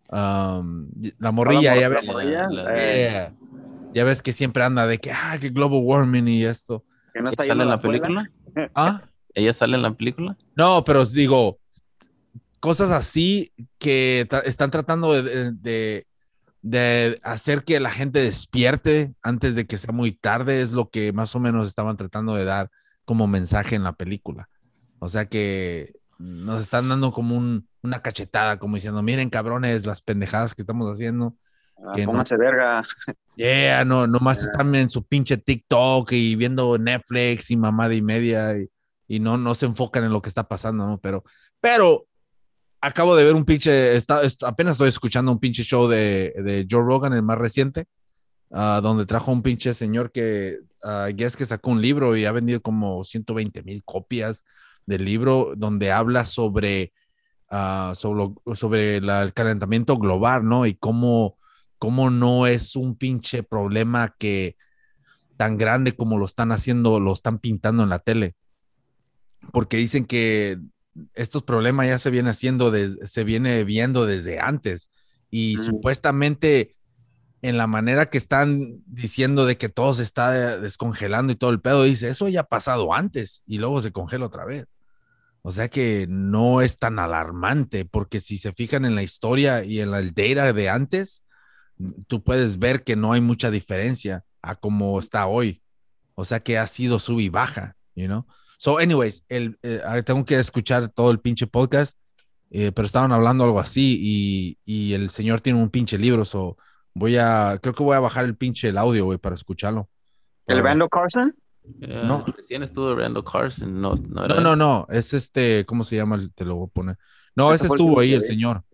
La morrilla, ya La ves. morrilla, Yeah. Ya ves que siempre anda de que global warming y esto. que no está ¿Ella sale yendo a en la la escuela. película? Ah, ¿Ella sale en la película? no, pero os digo, cosas así que están tratando de hacer que la gente despierte antes de que sea muy tarde, es lo que más o menos estaban tratando de dar como mensaje en la película. O sea que nos están dando como una cachetada, como diciendo, miren cabrones, las pendejadas que estamos haciendo, que no, Pónganse verga. no, nomás están en su pinche TikTok y viendo Netflix y mamada y media y no se enfocan en lo que está pasando, ¿no? Pero acabo de ver un pinche, apenas estoy escuchando un pinche show de Joe Rogan, el más reciente, donde trajo un pinche señor que, es que sacó un libro y ha vendido como 120,000 copias del libro, donde habla sobre el calentamiento global, ¿no? Y cómo no es un pinche problema que tan grande como lo están haciendo, lo están pintando en la tele, porque dicen que estos problemas ya se viene viendo desde antes y supuestamente en la manera que están diciendo de que todo se está descongelando y todo el pedo, dice, eso ya ha pasado antes y luego se congela otra vez. O sea que no es tan alarmante, porque si se fijan en la historia y en el data de antes, tú puedes ver que no hay mucha diferencia a cómo está hoy. O sea que ha sido sub y baja, you know? So, anyways, tengo que escuchar todo el pinche podcast, pero estaban hablando algo así y el señor tiene un pinche libro, so creo que voy a bajar el audio, güey, para escucharlo. ¿El Para- Randall Carson? no, Recién estuvo Randall Carson, no era no, no, él. no, es ¿cómo se llama? Te lo voy a poner. No, Ese ese fue el estuvo último ahí, que el vi. señor.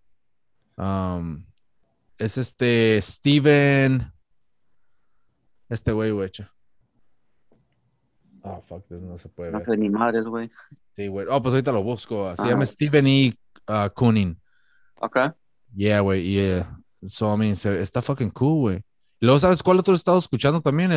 Es Steven, güey, güey. Oh, fuck, no se puede No ver. sé ni madres, güey. Sí, güey. Oh, pues ahorita lo busco. Se llama Ajá. Steven E. Koonin. Ok. Yeah, güey. Yeah. So, I mean, está fucking cool, güey. Y luego, ¿sabes cuál otro he estado escuchando también?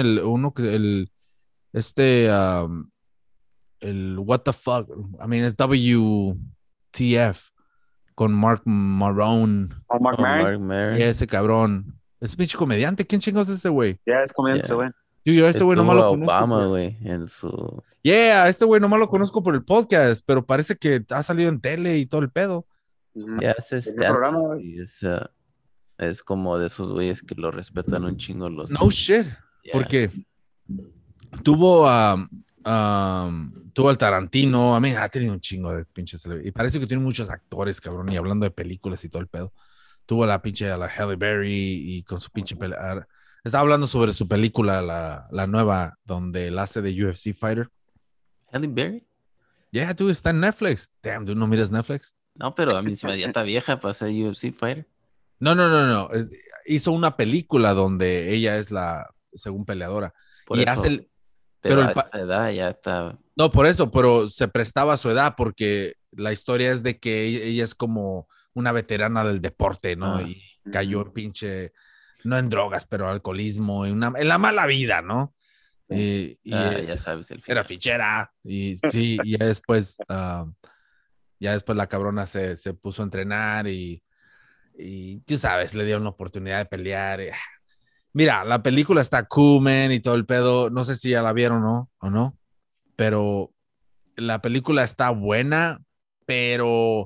Este, el What the fuck. I mean, es WTF con Mark Maron. O Mark Oh, Maron. Mark Y Maron. ese cabrón. Ese pinche comediante. ¿Quién chingados es ese güey? Ya es comediante, Yeah. güey. Yo este güey nomás Estuvo lo a conozco Obama, por... güey, en su... Yeah, este güey nomás lo conozco por el podcast, pero parece que ha salido en tele y todo el pedo. Ujú. Ya hace ¿En qué programa, stand-up güey? y es como de esos güeyes que lo respetan un chingo los... No shit. Yeah. Porque tuvo tuvo al Tarantino, a mí ha tenido un chingo de pinches y parece que tiene muchos actores, cabrón, y hablando de películas y todo el pedo. Tuvo a la Halle Berry y con su pinche estaba hablando sobre su película, la nueva, donde él hace de UFC fighter. Halle Berry. Yeah, dude, está en Netflix. Damn, ¿tú no miras Netflix? No, pero a mí se me ya está vieja para ser UFC fighter. No. Hizo una película donde ella es la, según peleadora. Por Y eso, hace el, pero pero a esta edad ya está. no, por eso, pero se prestaba a su edad porque la historia es de que ella es como una veterana del deporte, ¿no? Ah. Y cayó en pinche, no en drogas, pero alcoholismo, en la mala vida, ¿no? Ya sabes el final. Era fichera y sí, y ya después la cabrona se puso a entrenar y tú sabes, le dieron la oportunidad de pelear. Mira, la película está cool, man, y todo el pedo. No sé si ya la vieron o no, pero la película está buena, pero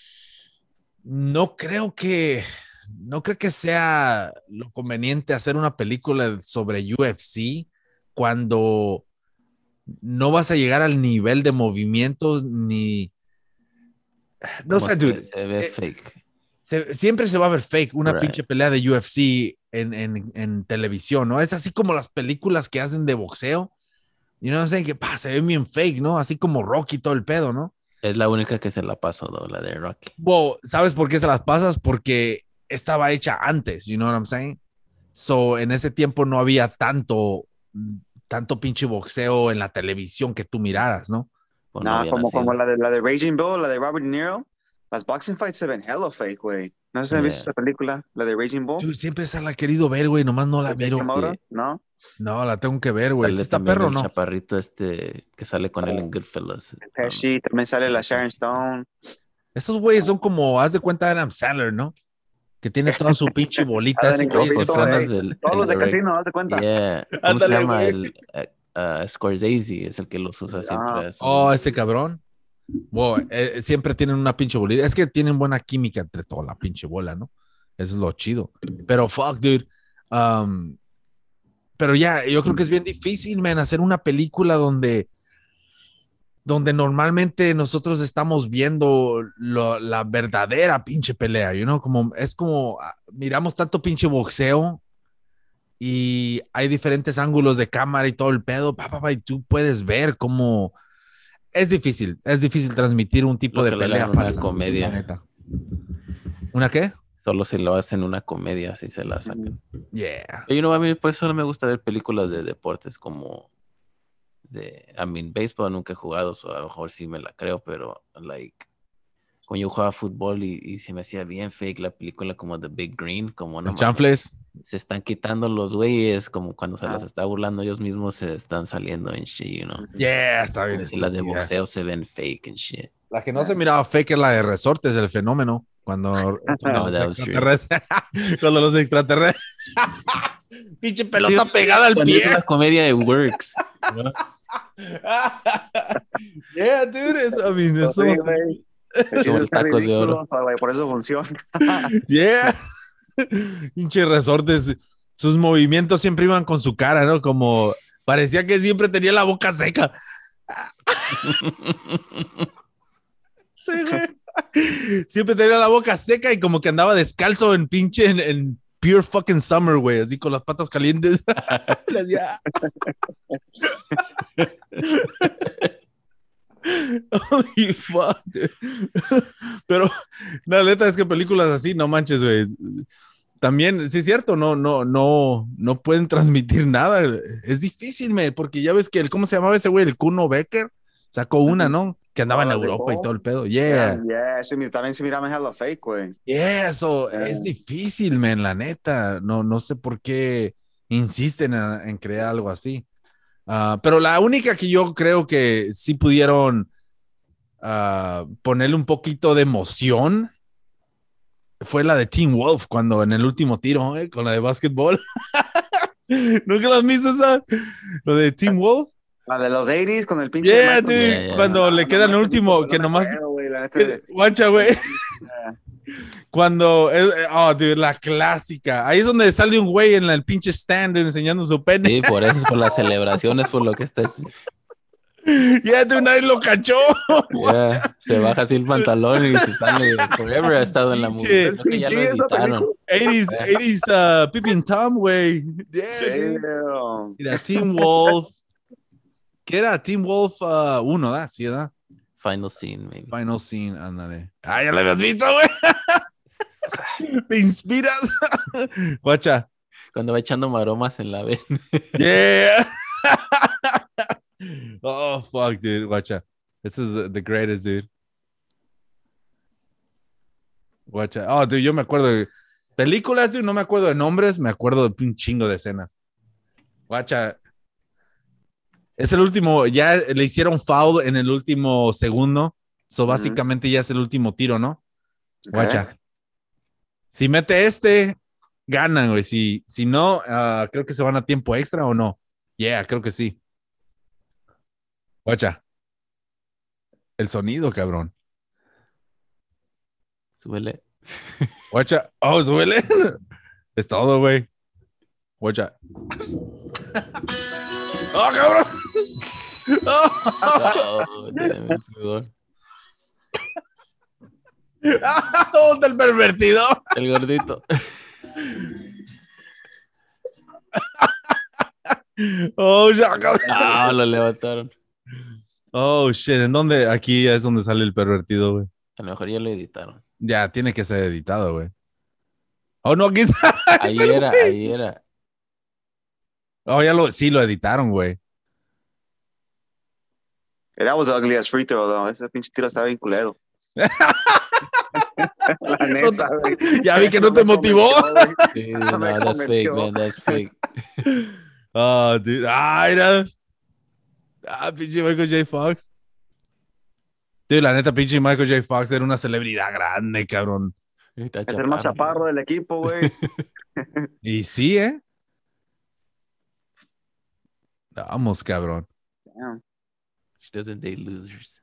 no creo que, no creo que sea lo conveniente hacer una película sobre UFC cuando no vas a llegar al nivel de movimientos ni... No Como sé, dude. se ve fake. Siempre se va a ver fake una Right. pinche pelea de UFC en televisión, ¿no? Es así como las películas que hacen de boxeo. Y no sé, que se ve bien fake, ¿no? Así como Rocky todo el pedo, ¿no? Es la única que se la pasó, la de Rocky. Well, ¿sabes por qué se las pasas? Porque estaba hecha antes, you know what I'm saying? So, en ese tiempo no había tanto pinche boxeo en la televisión que tú miraras, ¿no? Pues Nah, había como nacido. la de Raging Bull, la de Robert De Niro. Las boxing fights se ven hella fake, güey. No sé si han visto esa película, la de Raging Bull. Dude, siempre se la he querido ver, güey, nomás no la ¿De Jake miro. Kimura? Sí. ¿No? No, la tengo que ver, güey. Sale ¿Sí está también perro o el no? chaparrito que sale con él en Goodfellas. Pesci, también sale la Sharon Stone. Esos güeyes son como, haz de cuenta, Adam Sandler, ¿no? Que tiene toda su pinche bolita. Ese güey pues es- son los del... Todos los de el- casino, haz de cuenta. Yeah. ¿Cómo Ándale, se llama? güey. Scorsese es el que los usa siempre. Ese cabrón. Wow, siempre tienen una pinche bolita. Es que tienen buena química entre toda la pinche bola, ¿no? Eso es lo chido. Pero fuck, dude. Pero ya, yo creo que es bien difícil, man, hacer una película donde normalmente nosotros estamos viendo la verdadera pinche pelea, you know? Es como miramos tanto pinche boxeo y hay diferentes ángulos de cámara y todo el pedo, y tú puedes ver cómo es difícil transmitir un tipo Lo de que lo pelea hagan una falsa, comedia. la neta. ¿Una qué? Solo si lo hacen una comedia, así se la sacan. Yeah. Pero, a mí por eso no me gusta ver películas de deportes como béisbol nunca he jugado, so a lo mejor sí me la creo, pero cuando yo jugaba fútbol y se me hacía bien fake la película como The Big Green, como no Los chanfles. se están quitando los güeyes, como cuando se las está burlando ellos mismos se están saliendo en shit, you know. Yeah, está bien. Y las de boxeo se ven fake and shit. La que no se miraba fake es la de Resortes, el fenómeno. Cuando los extraterrestres. Pinche pelota pegada al pie. Es una comedia de Works. ¿No? Yeah, dude. Eso. Sí, güey. Como el tacos de oro. Por eso funciona. Yeah. Pinche Resortes. Sus movimientos siempre iban con su cara, ¿no? Como parecía que siempre tenía la boca seca. Sí, güey. Siempre tenía la boca seca y como que andaba descalzo en pinche en pure fucking summer, güey, así con las patas calientes. Holy fuck, dude. Pero la neta es que películas así, no manches, güey. También, sí es cierto, no pueden transmitir nada. Es difícil, man, porque ya ves que ¿cómo se llamaba ese güey? El Kuno Becker sacó una, ¿no? Que andaba en Europa y todo el pedo. Yeah. También se miraba en Hello Fake, güey. Yeah, eso es difícil, man, la neta. No sé por qué insisten en crear algo así. Pero la única que yo creo que sí pudieron ponerle un poquito de emoción fue la de Teen Wolf, cuando en el último tiro, con la de básquetbol. ¿Nunca las viste esa? Lo de Teen Wolf. La de los 80s con el pinche. Yeah, dude. Cuando le queda el último, que nomás. Guacha, güey. Cuando. Dude, la clásica. Ahí es donde sale un güey en el pinche stand enseñando su pene. Sí, por eso es por las celebraciones, por lo que está. Yeah, dude, nadie lo cachó. Yeah, se baja así el pantalón y se sale. Forever ha estado en la movie. Creo que ya lo editaron. 80s Pippin Tom, güey. Yeah. Mira, Teen Wolf. ¿Qué era? Teen Wolf 1, ¿da? Sí, ¿da? Final scene, maybe. Final scene, ándale. Ah, ya lo habías visto, güey. Te inspiras. Guacha. Cuando va echando maromas en la vena. Yeah. Oh, fuck, dude. Guacha. This is the greatest, dude. Guacha. Oh, dude, yo me acuerdo de películas, dude. No me acuerdo de nombres. Me acuerdo de un chingo de escenas. Guacha. Es el último. Ya le hicieron foul en el último segundo. So, básicamente ya es el último tiro, ¿no? Guacha. Si mete ganan, güey. Si no, creo que se van a tiempo extra o no. Yeah, creo que sí. Guacha. El sonido, cabrón. Súbele. Guacha. Oh, súbele. Es todo, güey. Guacha. Oh, cabrón. Oh, damn, sudor. ¿Dónde el pervertido? El gordito. Oh, ya, cabrón. Ah, lo levantaron. Oh, shit. ¿En dónde? Aquí es donde sale el pervertido, güey. A lo mejor ya lo editaron. Ya, tiene que ser editado, güey. Oh, no, aquí está. Ahí era. Oh, sí lo editaron, güey. That was ugly as free throw, though. Ese pinche tiro estaba bien culero. La neta, güey. Ya vi que no te motivó. Sí, no, that's fake, man. That's fake. Oh, dude. Era. Pinche Michael J. Fox. Dude, la neta, pinche Michael J. Fox era una celebridad grande, cabrón. Es el más chaparro del equipo, güey. Y sí, ¿eh? Vamos, cabrón. Damn. She doesn't date losers.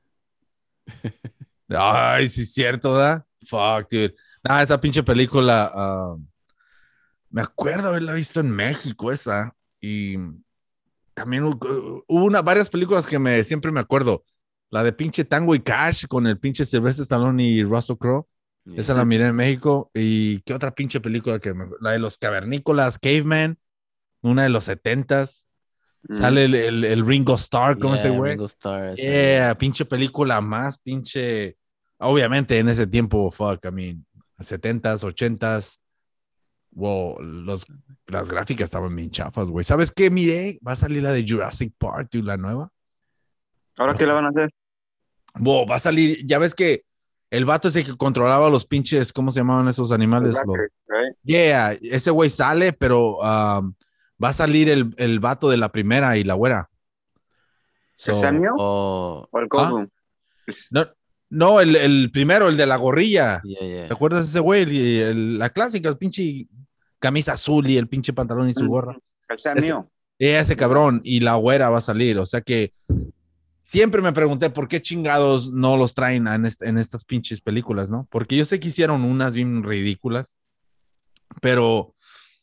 Ay, sí es cierto, ¿verdad? Fuck, dude. Nah, esa pinche película, me acuerdo haberla visto en México, esa. Y también hubo varias películas que siempre me acuerdo. La de pinche Tango y Cash con el pinche Sylvester Stallone y Russell Crowe. Yeah. Esa la miré en México. ¿Y qué otra pinche película la de los cavernícolas, Caveman, una de los 70s. Sale el Ringo Starr con ese güey. Ringo Starr. Yeah, pinche película más, pinche. Obviamente en ese tiempo, fuck, I mean, 70s, 80s. Wow, las gráficas estaban bien chafas, güey. ¿Sabes qué? Miré, va a salir la de Jurassic Park, tío, la nueva. ¿Ahora qué le van a hacer? Wow, va a salir, ya ves que el vato ese que controlaba los pinches, ¿cómo se llamaban esos animales? Right? Yeah, ese güey sale, pero va a salir el vato de la primera y la güera. ¿El Samuel? Oh. ¿O el Goldblum? No, el primero, el de la gorrilla. Yeah. ¿Te acuerdas de ese güey? La clásica, el pinche camisa azul y el pinche pantalón y su gorra. El Samuel. Ese cabrón. Y la güera va a salir. O sea que siempre me pregunté por qué chingados no los traen en estas pinches películas, ¿no? Porque yo sé que hicieron unas bien ridículas, pero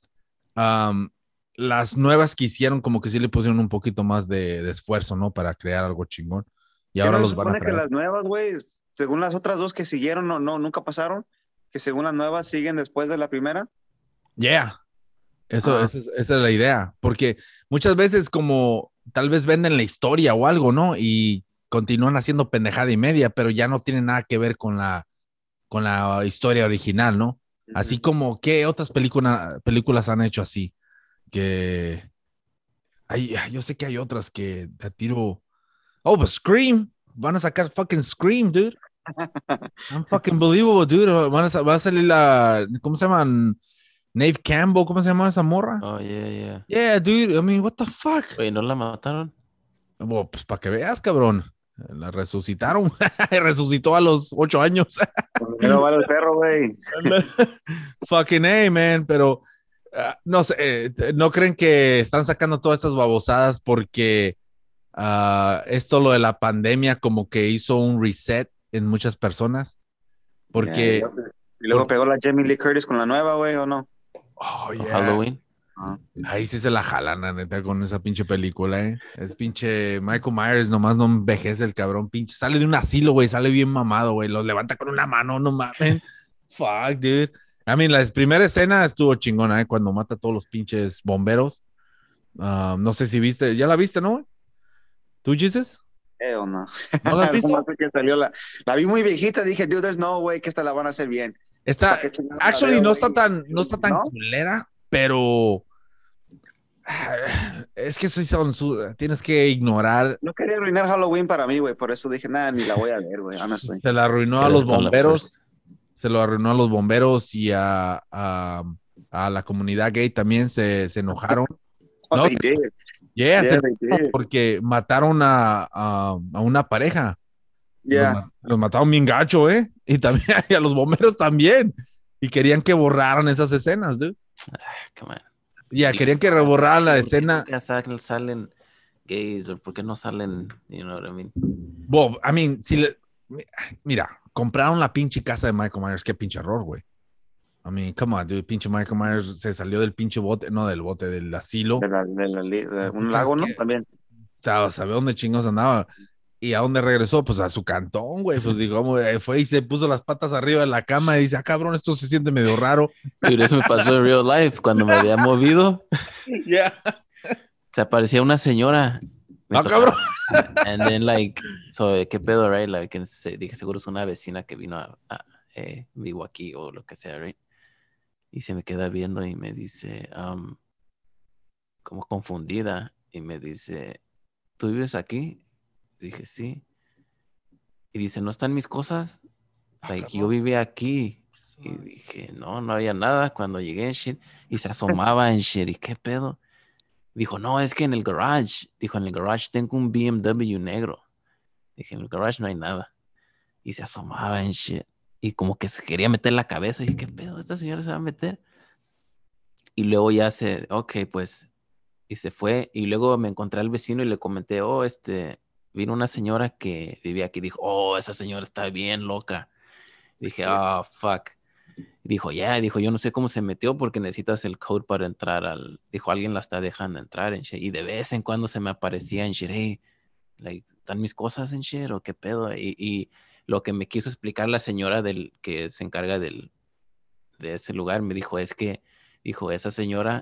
las nuevas que hicieron como que sí le pusieron un poquito más de esfuerzo, ¿no? Para crear algo chingón. Y ahora los van a traer. Que las nuevas, güey, según las otras dos que siguieron, nunca pasaron, que según las nuevas siguen después de la primera. Yeah. Esa es la idea. Porque muchas veces como tal vez venden la historia o algo, ¿no? Y continúan haciendo pendejada y media, pero ya no tiene nada que ver con la historia original, ¿no? Así como, ¿qué otras películas han hecho así? Que yo sé que hay otras que te tiro. Oh, but Scream. Van a sacar fucking Scream, dude. Unfucking dude. Va a salir ¿cómo se llaman? Nave Campbell, ¿cómo se llama esa morra? Oh, yeah. Yeah, dude. I mean, what the fuck? Oye, ¿no la mataron? Bueno, pues para que veas, cabrón. La resucitaron. Resucitó a los 8 años. No vale el perro, güey. Fucking A, man. Pero no sé, ¿no creen que están sacando todas estas babosadas porque esto, lo de la pandemia, como que hizo un reset en muchas personas? Porque... Y luego pegó la Jamie Lee Curtis con la nueva, güey, ¿o no? Oh, yeah. Halloween. Ahí sí se la jalan, la neta, con esa pinche película, ¿eh? Es pinche Michael Myers, nomás no envejece el cabrón, pinche. Sale de un asilo, güey, sale bien mamado, güey. Lo levanta con una mano, no mames. Fuck, dude. I mean, la primera escena estuvo chingona, ¿eh? Cuando mata a todos los pinches bomberos. No sé si viste, ¿ya la viste, no? ¿Tú, Jesus? No. ¿No la has visto? Nomás que salió la vi muy viejita, dije, dude, there's no way que esta la van a hacer bien. Está, ¿Para qué chingados la actually veo, no güey? no está tan ¿No? culera, pero es que tienes que ignorar. No quería arruinar Halloween para mí, güey, por eso dije, nada, ni la voy a ver, güey, honestly. Se la arruinó a Quedas los con la bomberos, first. se lo arruinó a los bomberos y a la comunidad gay también se enojaron. Oh, No, they did. yeah, se Yeah, they enojaron did. porque mataron a una pareja. Yeah. Los mataron bien gacho, ¿eh? Y también y a los bomberos también. Y querían que borraran esas escenas, dude. Come on. Ya, querían que reborraran la escena. ¿Por qué salen gays o por qué no salen, you know what I mean? Bob, I mean, mira, compraron la pinche casa de Michael Myers, qué pinche error, güey. I mean, come on, dude, pinche Michael Myers se salió del pinche bote, no del bote, del asilo. De un lago, ¿no? También. ¿Sabe dónde chingos andaba? ¿Y a dónde regresó? Pues a su cantón, güey. Pues digamos, fue y se puso las patas arriba de la cama y dice, cabrón, esto se siente medio raro. Dude, eso me pasó en real life cuando me había movido. Yeah. Se aparecía una señora. Cabrón. And then, like, so, ¿qué pedo, right? Like, dije, seguro es una vecina que vino vivo aquí o lo que sea, right? Y se me queda viendo y me dice, como confundida, y me dice, ¿tú vives aquí? Dije, sí. Y dice, ¿no están mis cosas? Like, yo vivía aquí. Y dije, no había nada cuando llegué en shit. Y se asomaba en shit. ¿Y qué pedo? Dijo, no, es que en el garage. Dijo, en el garage tengo un BMW negro. Dije, en el garage no hay nada. Y se asomaba en shit. Y como que se quería meter la cabeza. Y dije, ¿qué pedo? ¿Esta señora se va a meter? Y luego ya ok, pues. Y se fue. Y luego me encontré al vecino y le comenté, vino una señora que vivía aquí. Dijo, esa señora está bien loca. Y dije, fuck. Dijo, dijo, yo no sé cómo se metió porque necesitas el code para entrar dijo, alguien la está dejando entrar en shit. Y de vez en cuando se me aparecía en shit, hey, like, ¿están mis cosas en shit o qué pedo? Y lo que me quiso explicar la señora que se encarga de ese lugar, me dijo, dijo, esa señora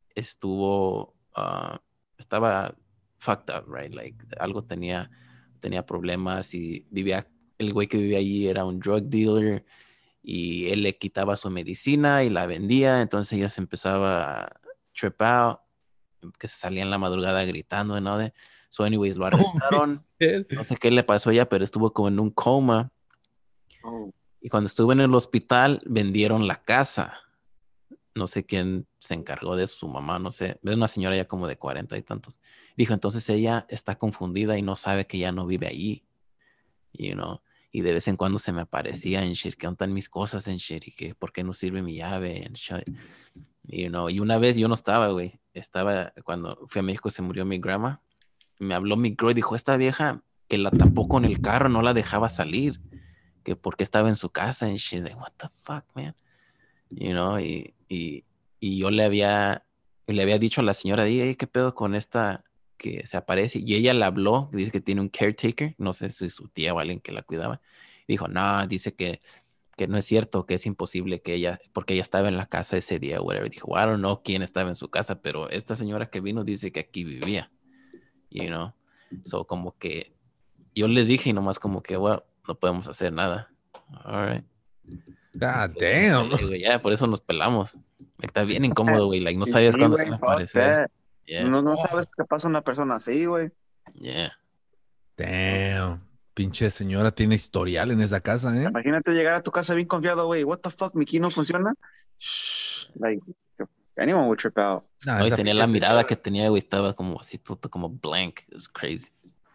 estaba fucked up, right? Like, algo tenía problemas y el güey que vivía allí era un drug dealer y él le quitaba su medicina y la vendía, entonces ella se empezaba a trip out, que se salía en la madrugada gritando, ¿no? So anyways, lo arrestaron, no sé qué le pasó a ella, pero estuvo como en un coma. Y cuando estuvo en el hospital, vendieron la casa. No sé quién se encargó de eso, su mamá, no sé. Es una señora ya como de 40 y tantos. Dijo, entonces ella está confundida y no sabe que ya no vive allí. You know? Y de vez en cuando se me aparecía en shit, que están mis cosas en shit y que por qué no sirve mi llave en shit. You know? Y una vez yo no estaba, güey. Estaba cuando fui a México, se murió mi grandma. Me habló mi girl y dijo, esta vieja que la tapó con el carro, no la dejaba salir. Que porque estaba en su casa en shit. Like, what the fuck, man? You know? Y yo le había dicho a la señora, ¿qué pedo con esta que se aparece? Y ella le habló, dice que tiene un caretaker, no sé si su tía o alguien que la cuidaba. Y dijo, no, dice que no es cierto, que es imposible porque ella estaba en la casa ese día, whatever. Dijo, I don't know quién estaba en su casa, pero esta señora que vino dice que aquí vivía, you know? So, como que yo les dije y nomás como que, well, no podemos hacer nada. All right. God damn. Ya, por eso nos pelamos. Está bien incómodo, güey. Like, no sabías Sí, cuándo güey, se me aparecía. Yeah. No sabes qué pasa una persona así, güey. Yeah. Damn. Pinche señora tiene historial en esa casa, ¿eh? Imagínate llegar a tu casa bien confiado, güey. What the fuck, mi key no funciona. Shh. Like, anyone would trip out. Nah, No, y esa tenía pinche la mirada señora. que tenía, güey. Estaba como así, todo como blank. It was crazy.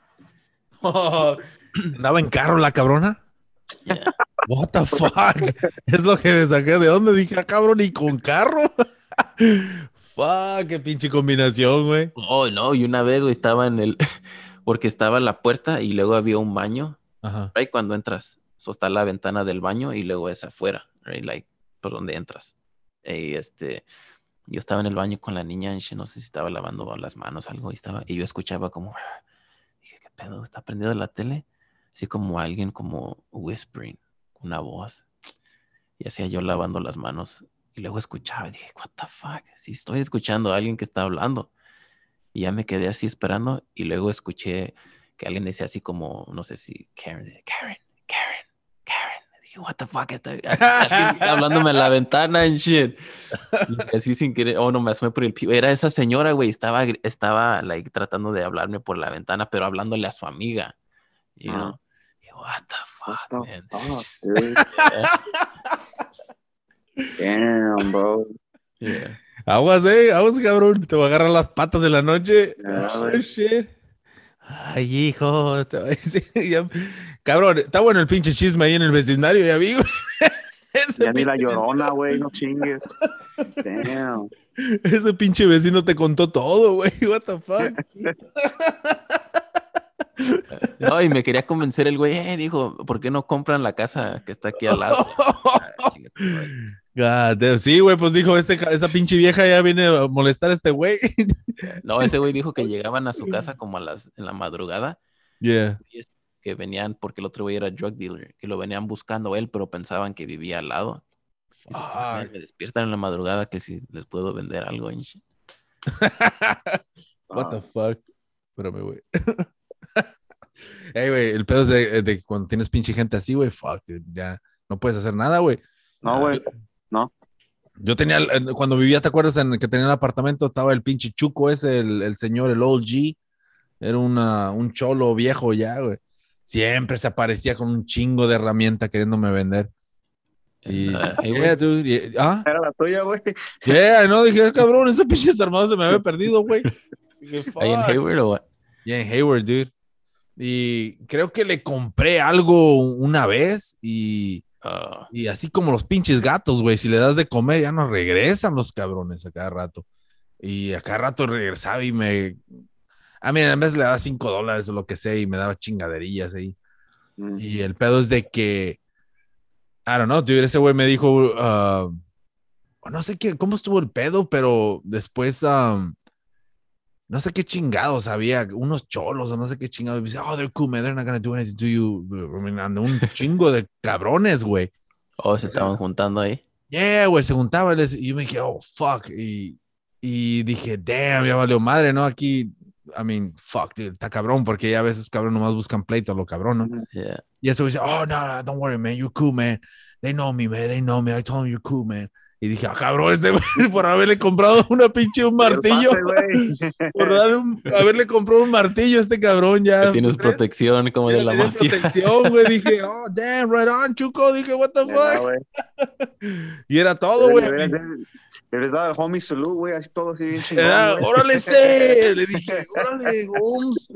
¿Andaba en carro la cabrona? Yeah. What the fuck? Es lo que me saqué de dónde. Dije, cabrón, ¿y con carro? Fuck, qué pinche combinación, güey. Oh, no, y una vez, güey, estaba porque estaba en la puerta y luego había un baño. Ajá. Right cuando entras, está la ventana del baño y luego es afuera, right? Like, por donde entras. Y yo estaba en el baño con la niña, y no sé si estaba lavando las manos o algo, y yo escuchaba como, dije, ¿qué pedo? ¿Está prendido la tele? Así como alguien como whispering, una voz. Y hacía yo lavando las manos. Y luego escuchaba y dije, what the fuck? Sí, estoy escuchando a alguien que está hablando. Y ya me quedé así esperando y luego escuché que alguien decía así como, no sé si Karen. Dije, what the fuck, alguien está hablándome a la ventana and shit. Y así sin querer, no, me asomé por el piso. Era esa señora, güey, estaba like, tratando de hablarme por la ventana, pero hablándole a su amiga. You know? Dije, what the fuck, man. Damn, bro. Yeah. Aguas, cabrón. Te va a agarrar las patas de la noche. Shit. Ay, hijo. Te va a decir, cabrón, está bueno el pinche chisme ahí en el vecindario, ya vi, güey. Ya ni la Llorona, güey, no chingues. Damn. Ese pinche vecino te contó todo, güey. What the fuck. No, y me quería convencer el güey, dijo, ¿por qué no compran la casa que está aquí al lado? God damn. Sí, güey, pues dijo, esa pinche vieja ya viene a molestar a este güey. No, ese güey dijo que llegaban a su casa como en la madrugada. Yeah. Que venían, porque el otro güey era drug dealer, que lo venían buscando él, pero pensaban que vivía al lado. Dice, me despiertan en la madrugada que si les puedo vender algo. What the fuck. Espérame, güey. Hey, güey, el pedo es de que cuando tienes pinche gente así, güey, fuck, dude, ya no puedes hacer nada, güey. No, güey, no. Yo tenía, cuando vivía, ¿te acuerdas? En el que tenía el apartamento, estaba el pinche Chuco ese, el señor, el old G. Era un cholo viejo ya, güey. Siempre se aparecía con un chingo de herramienta queriéndome vender. Y, dude, Era la tuya, güey. No, dije, cabrón, ese pinche armado se me había perdido, güey. ¿Ahí en Hayward o what? Ya en Hayward, dude. Y creo que le compré algo una vez y así como los pinches gatos, güey, si le das de comer ya no regresan los cabrones a cada rato. Y a cada rato regresaba y en vez le daba $5 o lo que sea y me daba chingaderillas ahí. Y el pedo es de que, I don't know, dude, ese güey me dijo, no sé cómo estuvo el pedo, pero después, no sé qué chingados había, unos cholos o no sé qué chingados. Y dice, they're cool, man, they're not gonna do anything to you. Un chingo de cabrones, güey. Se estaban juntando ahí. Yeah, güey, se juntaban y yo me dije, fuck. Y dije, damn, ya valió madre, ¿no? Aquí, fuck, dude, está cabrón, porque ya a veces cabrón nomás buscan pleito a lo cabrón, ¿no? Yeah. Y eso dice, no, don't worry, man, you're cool, man. They know me, man, I told them you're cool, man. Y dije, cabrón, por haberle comprado un martillo. Por haberle comprado un martillo a este cabrón ya. Ya tienes protección como de la mafia. Protección, güey. Dije, damn, right on, Chuco. Dije, what the fuck. Y era todo, güey. Les daba el homie salud, güey, así todo así bien chingón. Órale, le dije, órale, Holmes.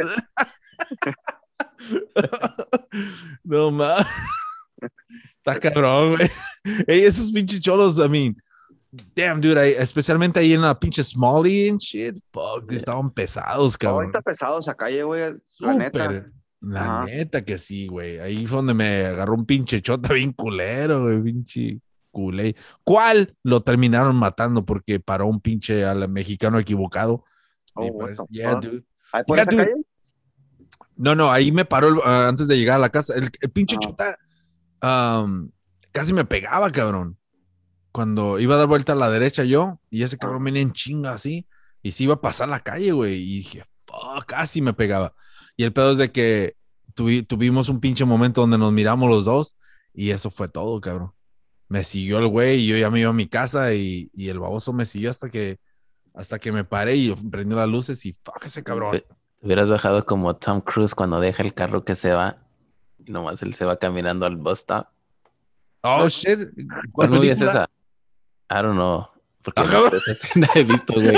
No más. Está cabrón, güey. Esos pinches cholos, damn, dude, especialmente ahí en la pinche Smalley and shit, fuck, estaban pesados, cabrón. Está pesado esa calle, güey, la neta. La neta que sí, güey. Ahí fue donde me agarró un pinche chota bien culero, güey, pinche culé. ¿Cuál? Lo terminaron matando porque paró un pinche al mexicano equivocado. Dude. ¿Ahí por esa calle? No, ahí me paró antes de llegar a la casa. El pinche chota casi me pegaba, cabrón. Cuando iba a dar vuelta a la derecha yo, y ese cabrón venía en chinga así, y se iba a pasar la calle, güey, y dije, fuck, casi me pegaba. Y el pedo es de que tuvimos un pinche momento donde nos miramos los dos, y eso fue todo, cabrón. Me siguió el güey, y yo ya me iba a mi casa, y el baboso me siguió hasta que me paré, y prendió las luces, y fuck ese cabrón. Te hubieras bajado como Tom Cruise cuando deja el carro que se va, y nomás él se va caminando al bus stop. Oh, shit. ¿Cuál movie es esa? I don't know. Porque esa escena he visto, güey.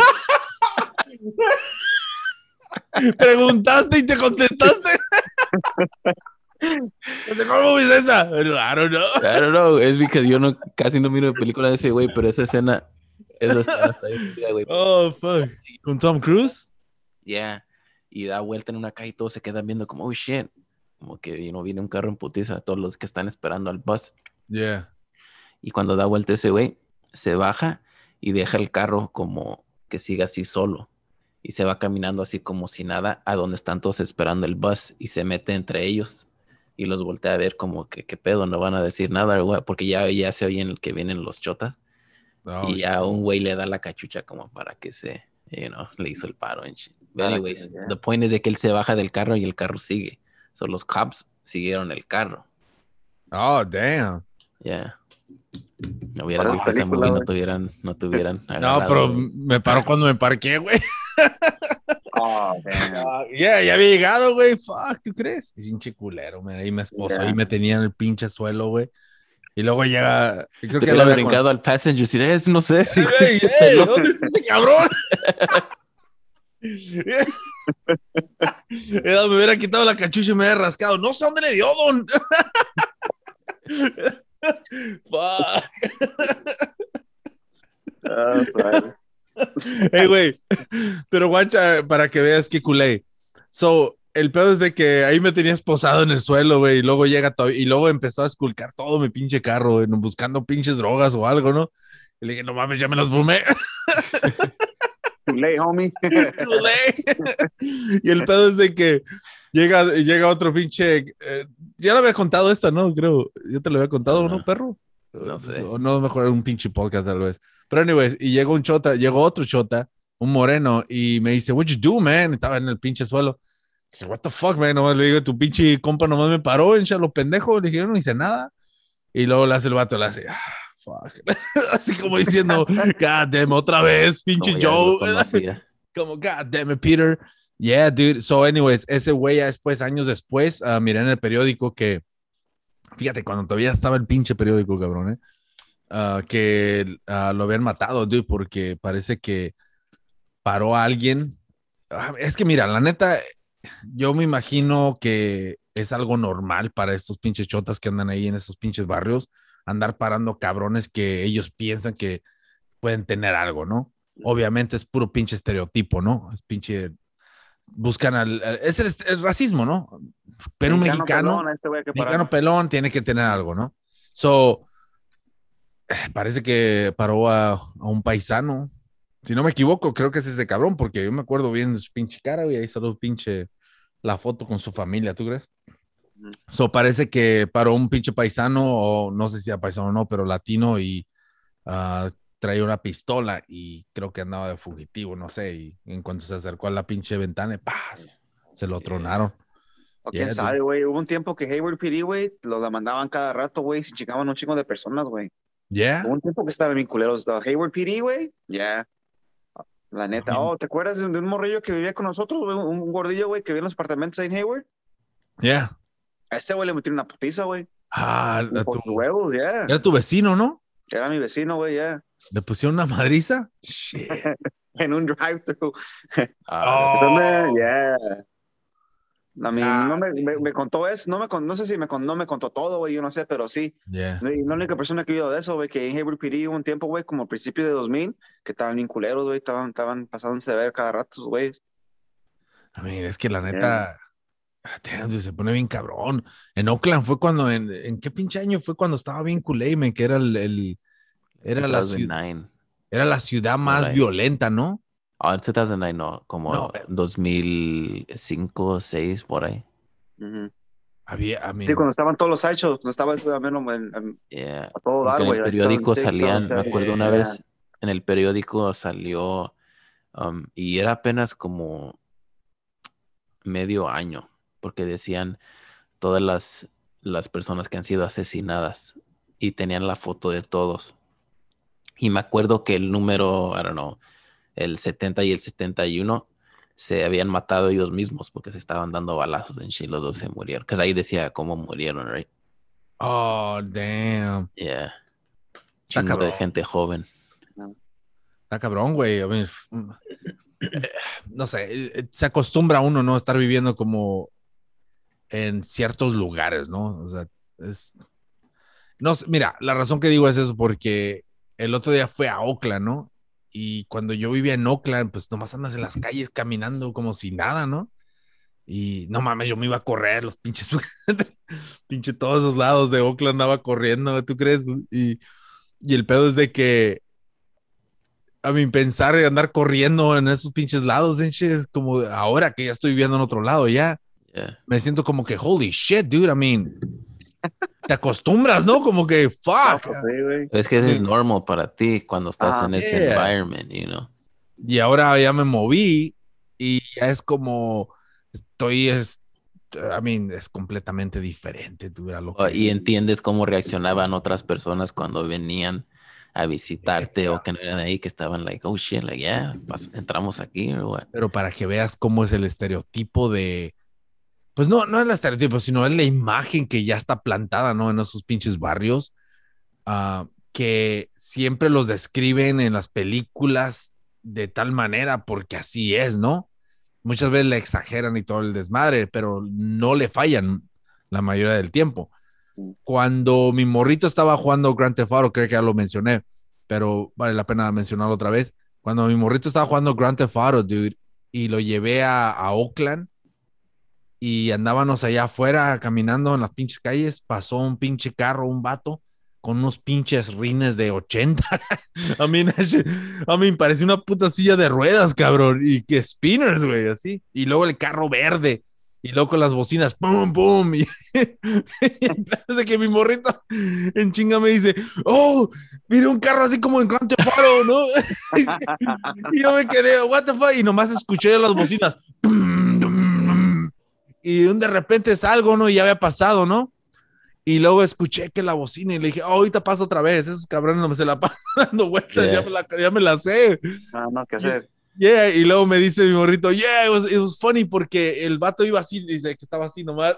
Preguntaste y te contestaste. ¿Cómo ves esa? I don't know. Es porque casi no miro películas de ese güey, pero esa escena está bien, güey. Oh, fuck. ¿Con Tom Cruise? Yeah. Y da vuelta en una calle y todos se quedan viendo como, oh, shit. Como que viene un carro en putiza, todos los que están esperando al bus. Yeah. Y cuando da vuelta ese güey, se baja y deja el carro como que siga así solo. Y se va caminando así como si nada a donde están todos esperando el bus y se mete entre ellos. Y los voltea a ver como que qué pedo, no van a decir nada, güey, porque ya se oyen que vienen los chotas. Y ya un güey le da la cachucha como para que le hizo el paro. Anyways, the point es de que él se baja del carro y el carro sigue. So los cops siguieron el carro. Oh, damn. Yeah. No hubieras visto esa movie, no tuvieran No, agarrado, pero güey. me paró cuando me parqué, güey. Oh, damn. Ya había llegado, güey. Fuck, ¿tú crees? Pinche culero, man. Ahí me esposó y me tenía en el pinche suelo, güey. Y luego llega. Creo Te que hubiera brincado al passenger si no sé si Ey, ¿dónde está ese cabrón? Me hubiera quitado la cachucha y me hubiera rascado. No sé dónde le dio, don. Fuck. Hey, güey. Pero guacha, para que veas que culé. So, el pedo es de que ahí me tenía esposado en el suelo, güey. Y luego llega todo, y luego empezó a esculcar todo mi pinche carro, güey, buscando pinches drogas o algo, ¿no? Y le dije, no mames, ya me las fumé. Too late, homie. Y el pedo es de que llega otro pinche. Ya lo había contado esta, ¿no? Creo. Yo te lo había contado, ¿no, perro? No sé. O no, mejor un pinche podcast, tal vez. Pero, anyways, y llegó otro chota, un moreno, y me dice, what you do, man? Estaba en el pinche suelo. Dice, what the fuck, man? Nomás le digo, tu pinche compa nomás me paró, en lo pendejo. Le dije, yo no hice nada. Y luego le hace el vato, le hace, fuck. Así como diciendo, God damn, otra vez, pinche Joe. Como, God damn it, Peter. Yeah, dude. So, anyways, ese güey ya después, años después, miré en el periódico que, fíjate, cuando todavía estaba el pinche periódico, cabrón, que lo habían matado, dude, porque parece que paró a alguien. Es que mira, la neta, yo me imagino que es algo normal para estos pinches chotas que andan ahí en esos pinches barrios, andar parando cabrones que ellos piensan que pueden tener algo, ¿no? Obviamente es puro pinche estereotipo, ¿no? Es pinche, buscan es el racismo, ¿no? Pero un mexicano pelón tiene que tener algo, ¿no? So, parece que paró a un paisano. Si no me equivoco, creo que es ese cabrón, porque yo me acuerdo bien de su pinche cara, y ahí salió pinche la foto con su familia, ¿tú crees? So, parece que paró un pinche paisano, o no sé si era paisano o no, pero latino, y traía una pistola, y creo que andaba de fugitivo, no sé, y en cuanto se acercó a la pinche ventana, ¡paz! Se lo tronaron. O quién sabe, güey. Hubo un tiempo que Hayward PD, güey, los demandaban cada rato, güey, si chingaban un chingo de personas, güey. Hubo un tiempo que estaban bien culeros. Hayward PD, güey, la neta. ¿Te acuerdas de un morrillo que vivía con nosotros, güey? Un gordillo, güey, que vivía en los apartamentos ahí en Hayward. A este güey le metieron una putiza, güey. Por sus huevos, Era tu vecino, ¿no? Era mi vecino, güey, ¿Le pusieron una madriza? Shit. En un drive-thru. A mí no me contó eso, no sé si no me contó todo, güey, yo no sé, pero sí. La única persona que vio de eso, güey, que en Hayward PD hubo un tiempo, güey, como al principio de 2000, que estaban bien culeros, güey, estaban pasándose de ver cada rato, güey. A mí, es que la neta, se pone bien cabrón. En Oakland fue cuando, ¿en qué pinche año fue cuando estaba bien culé, que era era la ciudad más violenta, ¿no? En 2009 no, como 2005, 2006, por ahí. Sí, cuando estaban todos los sideshows, cuando estaba a todo dar, güey. En el periódico salían, me acuerdo una vez, en el periódico salió, y era apenas como medio año, porque decían todas las personas que han sido asesinadas y tenían la foto de todos. Y me acuerdo que el número, I don't know, el 70 y el 71 se habían matado ellos mismos porque se estaban dando balazos en Chile, los dos se murieron. Que ahí decía cómo murieron, right? Oh, damn. Yeah. Chingo de gente joven. Está cabrón, güey. I mean, no sé, se acostumbra uno, ¿no? A estar viviendo como en ciertos lugares, ¿no? O sea, no sé, mira, la razón que digo es eso porque el otro día fue a Oakland, ¿no? Y cuando yo vivía en Oakland, pues nomás andas en las calles caminando como si nada, ¿no? Y no mames, yo me iba a correr los pinches, todos esos lados de Oakland andaba corriendo, ¿tú crees? Y el pedo es de que, a mí pensar en andar corriendo en esos pinches lados, es como ahora que ya estoy viviendo en otro lado, me siento como que, holy shit, dude, I mean, te acostumbras, ¿no? Como que, fuck. Es que es normal para ti cuando estás en ese environment, you know. Y ahora ya me moví y ya es como, es completamente diferente, dude, a lo Y que... entiendes cómo reaccionaban otras personas cuando venían a visitarte o que no eran de ahí, que estaban like, oh shit, like, yeah, entramos aquí or what. Pero para que veas cómo es el estereotipo de... Pues no es el estereotipo, sino es la imagen que ya está plantada, ¿no? En esos pinches barrios, que siempre los describen en las películas de tal manera, porque así es, ¿no? Muchas veces le exageran y todo el desmadre, pero no le fallan la mayoría del tiempo. Cuando mi morrito estaba jugando Grand Theft Auto, creo que ya lo mencioné, pero vale la pena mencionarlo otra vez. Cuando mi morrito estaba jugando Grand Theft Auto, dude, y lo llevé a Oakland y andábamos allá afuera caminando en las pinches calles, pasó un pinche carro, un vato, con unos pinches rines de 80. A mí parecía una puta silla de ruedas, cabrón, y que spinners, güey, así. Y luego el carro verde, y luego con las bocinas, pum, pum. Y parece que mi morrito en chinga me dice, oh, mira un carro así como en Grand Theft Auto, ¿no? Y yo me quedé, what the fuck, y nomás escuché las bocinas, y de repente salgo, ¿no? Y ya había pasado, ¿no? Y luego escuché que la bocina y le dije, oh, ahorita paso otra vez. Esos cabrones no me se la pasan dando vueltas, Yeah. ya me la sé. Nada más que hacer. Yeah, y luego me dice mi morrito, yeah, it was funny porque el vato iba así, dice que estaba así nomás.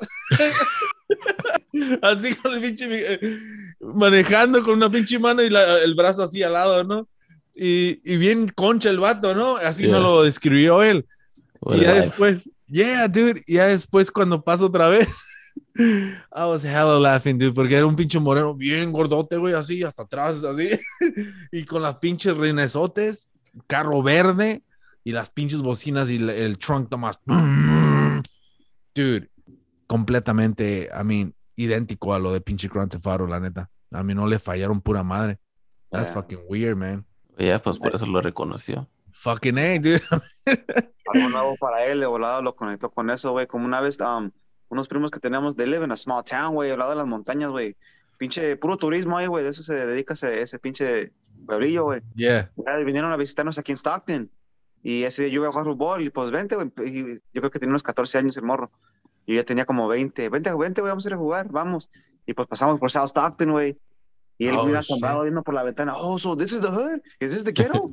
Así con el pinche, manejando con una pinche mano y el brazo así al lado, ¿no? Y bien concha el vato, ¿no? Así Yeah. no lo describió él. What Y a ya life. después, yeah, dude, y ya después cuando paso otra vez, I was hella laughing, dude, porque era un pinche moreno bien gordote, güey, así, hasta atrás, así, y con las pinches rinesotes, carro verde, y las pinches bocinas y el trunk nomás, dude, completamente, idéntico a lo de pinche Grand Theft Auto, la neta. A mí no le fallaron pura madre. That's fucking weird, man. Yeah, pues por eso lo reconoció. Fucking A, dude. Algo nuevo para él, de volada lo conectó con eso, güey. Como una vez, unos primos que teníamos, they live in a small town, güey, al lado de las montañas, güey. Pinche puro turismo ahí, güey. De eso se dedica ese pinche pueblillo, güey. Yeah. Vinieron a visitarnos aquí en Stockton. Y ese día yo iba a jugar fútbol y pues vente, güey. Y yo creo que tenía unos 14 años el morro. Y yo ya tenía como 20. Vente, güey, vamos a ir a jugar, vamos. Y pues pasamos por South Stockton, güey. Y él mira asombrado viendo por la ventana. Oh, so this is the hood? Is this the ghetto?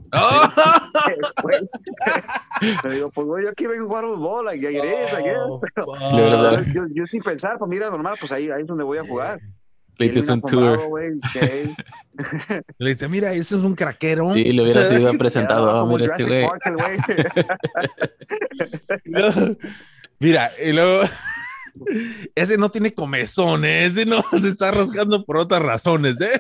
Le digo, pues güey, yo aquí vengo a jugar fútbol, like, it is, I guess. Pero yo sin pensar, pues mira, normal, pues ahí es donde voy a jugar. Le hice un tour. Le dice, mira, ese es un craquero. Sí, le hubiera sido presentado. Yeah, mira este güey. Mira, y luego ese no tiene comezón, ese no se está rascando por otras razones, ¿eh?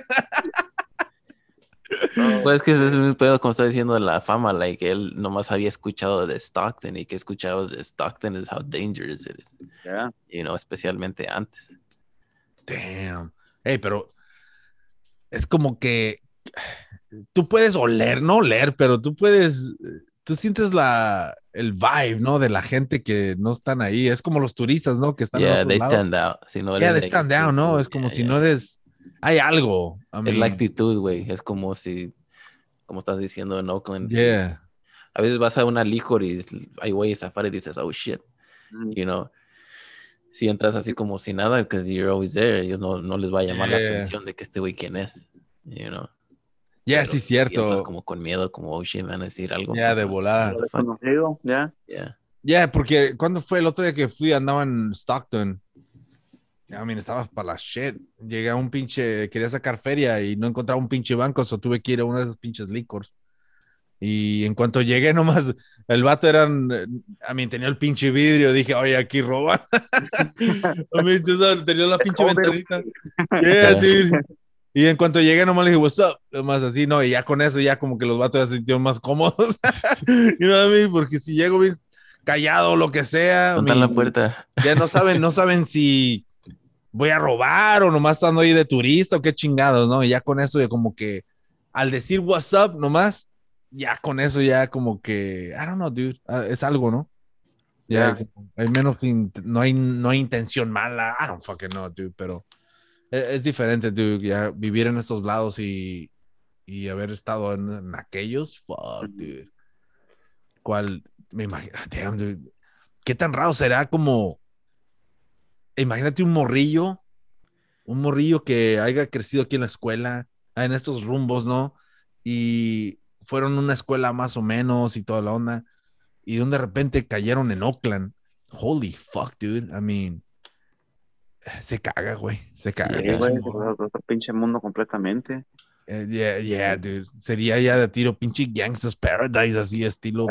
Pues que ese es un pedo, como está diciendo, de la fama, like él nomás había escuchado de Stockton y que escuchado de Stockton is how dangerous it is. Yeah. You know, especialmente antes. Damn. Hey, pero es como que tú puedes oler, no oler, pero tú sientes el vibe, ¿no? De la gente que no están ahí. Es como los turistas, ¿no? Que están en otro they lado. stand out. Si no they stand out, ¿no? Es como si no eres... Hay algo. Es la actitud, güey. Es como si... Como estás diciendo en Oakland. Yeah. Sí. A veces vas a una licor y hay güeyes afuera y dices, oh, shit. You know... Si entras así como si nada, because you're always there, ellos no les va a llamar la atención de que este güey quién es, you know. Yeah, sí, cierto. Como con miedo, como, oh shit, van a decir algo. Ya, de volada. Desconocido, ya. Yeah, porque cuando fue el otro día que fui, andaba en Stockton. Estaba para la shit. Llegué a un pinche, quería sacar feria y no encontraba un pinche banco, so tuve que ir a una de esas pinches licors. Y en cuanto llegué nomás, el vato tenía el pinche vidrio, dije, oye, aquí roban. Tenía la pinche ventanita. Yeah, dude. Y en cuanto llegué nomás le dije, what's up? Nomás así, no, y ya con eso ya como que los vatos ya se sintieron más cómodos. You know what I mean? Porque si llego bien callado o lo que sea, montan la puerta. Ya no saben si voy a robar o nomás estando ahí de turista o qué chingados, ¿no? Y ya con eso, como que al decir what's up nomás, ya con eso ya como que, I don't know, dude, es algo, ¿no? Ya, al menos no hay intención mala, I don't fucking know, dude, pero es diferente, dude, ya vivir en estos lados y haber estado en aquellos, fuck, dude. cual me imagino, damn, dude, qué tan raro será como, imagínate un morrillo que haya crecido aquí en la escuela, en estos rumbos, ¿no? Y fueron a una escuela más o menos y toda la onda, y de repente cayeron en Oakland. Holy fuck, dude. I mean, se caga, güey. Se caga. Yeah. Güey, otro pinche mundo completamente. Yeah, dude. Sería ya de tiro pinche Gangsta's Paradise, así estilo.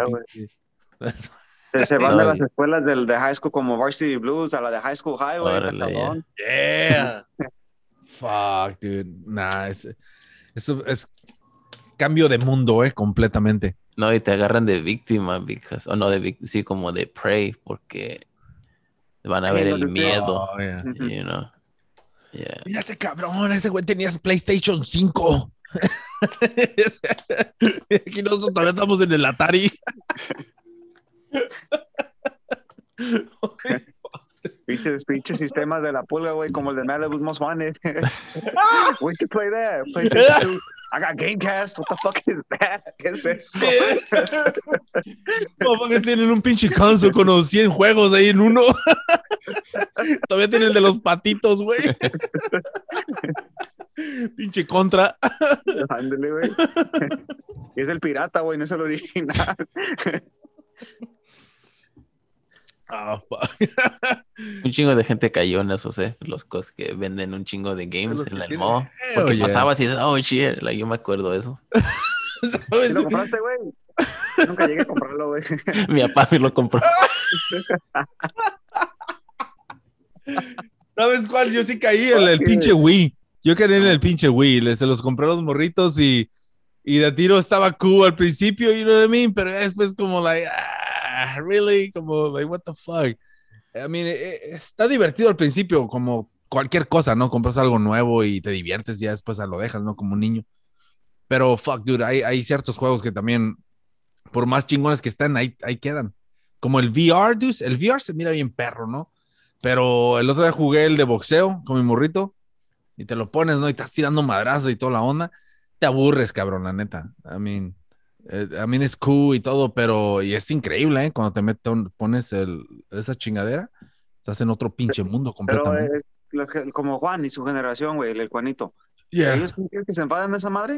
Se van de las escuelas de high school como Varsity Blues a la de High School High, güey. Yeah. Fuck, dude. Nah, eso es cambio de mundo, completamente. No, y te agarran de víctima, sí, como de prey, porque van a ver el miedo, you know. Yeah. Mira ese cabrón, ese güey tenía PlayStation 5. Aquí nosotros todavía estamos en el Atari. Pinches sistemas de la pulga, güey, como el de Malibu's Most Wanted. We can play that. PlayStation 2. I got Gamecast. What the fuck is that? ¿Qué es esto? Porque tienen un pinche console con los 100 juegos ahí en uno. Todavía tienen el de los patitos, güey. Pinche Contra. Ándale, güey. Es el pirata, güey, no es el original. Oh, fuck. Un chingo de gente cayó en esos, los cosas que venden un chingo de games en el mall. Porque pasabas y dices, oh shit, yo me acuerdo de eso. ¿Sí lo compraste, güey? Nunca llegué a comprarlo, güey. Mi papá me lo compró. ¿Sabes cuál? Yo sí caí en el pinche Wii. Yo caí en el pinche Wii. Se los compré a los morritos y de tiro estaba cool al principio, you know what I mean? Pero después como like, really? Como like, what the fuck? I mean, está divertido al principio, como cualquier cosa, ¿no? Compras algo nuevo y te diviertes, ya después lo dejas, ¿no? Como un niño. Pero fuck, dude, hay ciertos juegos que también, por más chingones que estén, ahí quedan. Como el VR, dude. El VR se mira bien perro, ¿no? Pero el otro día jugué el de boxeo con mi morrito y te lo pones, ¿no? Y estás tirando madrazos y toda la onda. Te aburres, cabrón, la neta. I mean, es cool y todo, pero y es increíble, ¿eh? Cuando pones esa chingadera, estás en otro pinche mundo completamente. Pero como Juan y su generación, güey, el Juanito. Yeah. ¿Ellos creen que se enfadan de esa madre?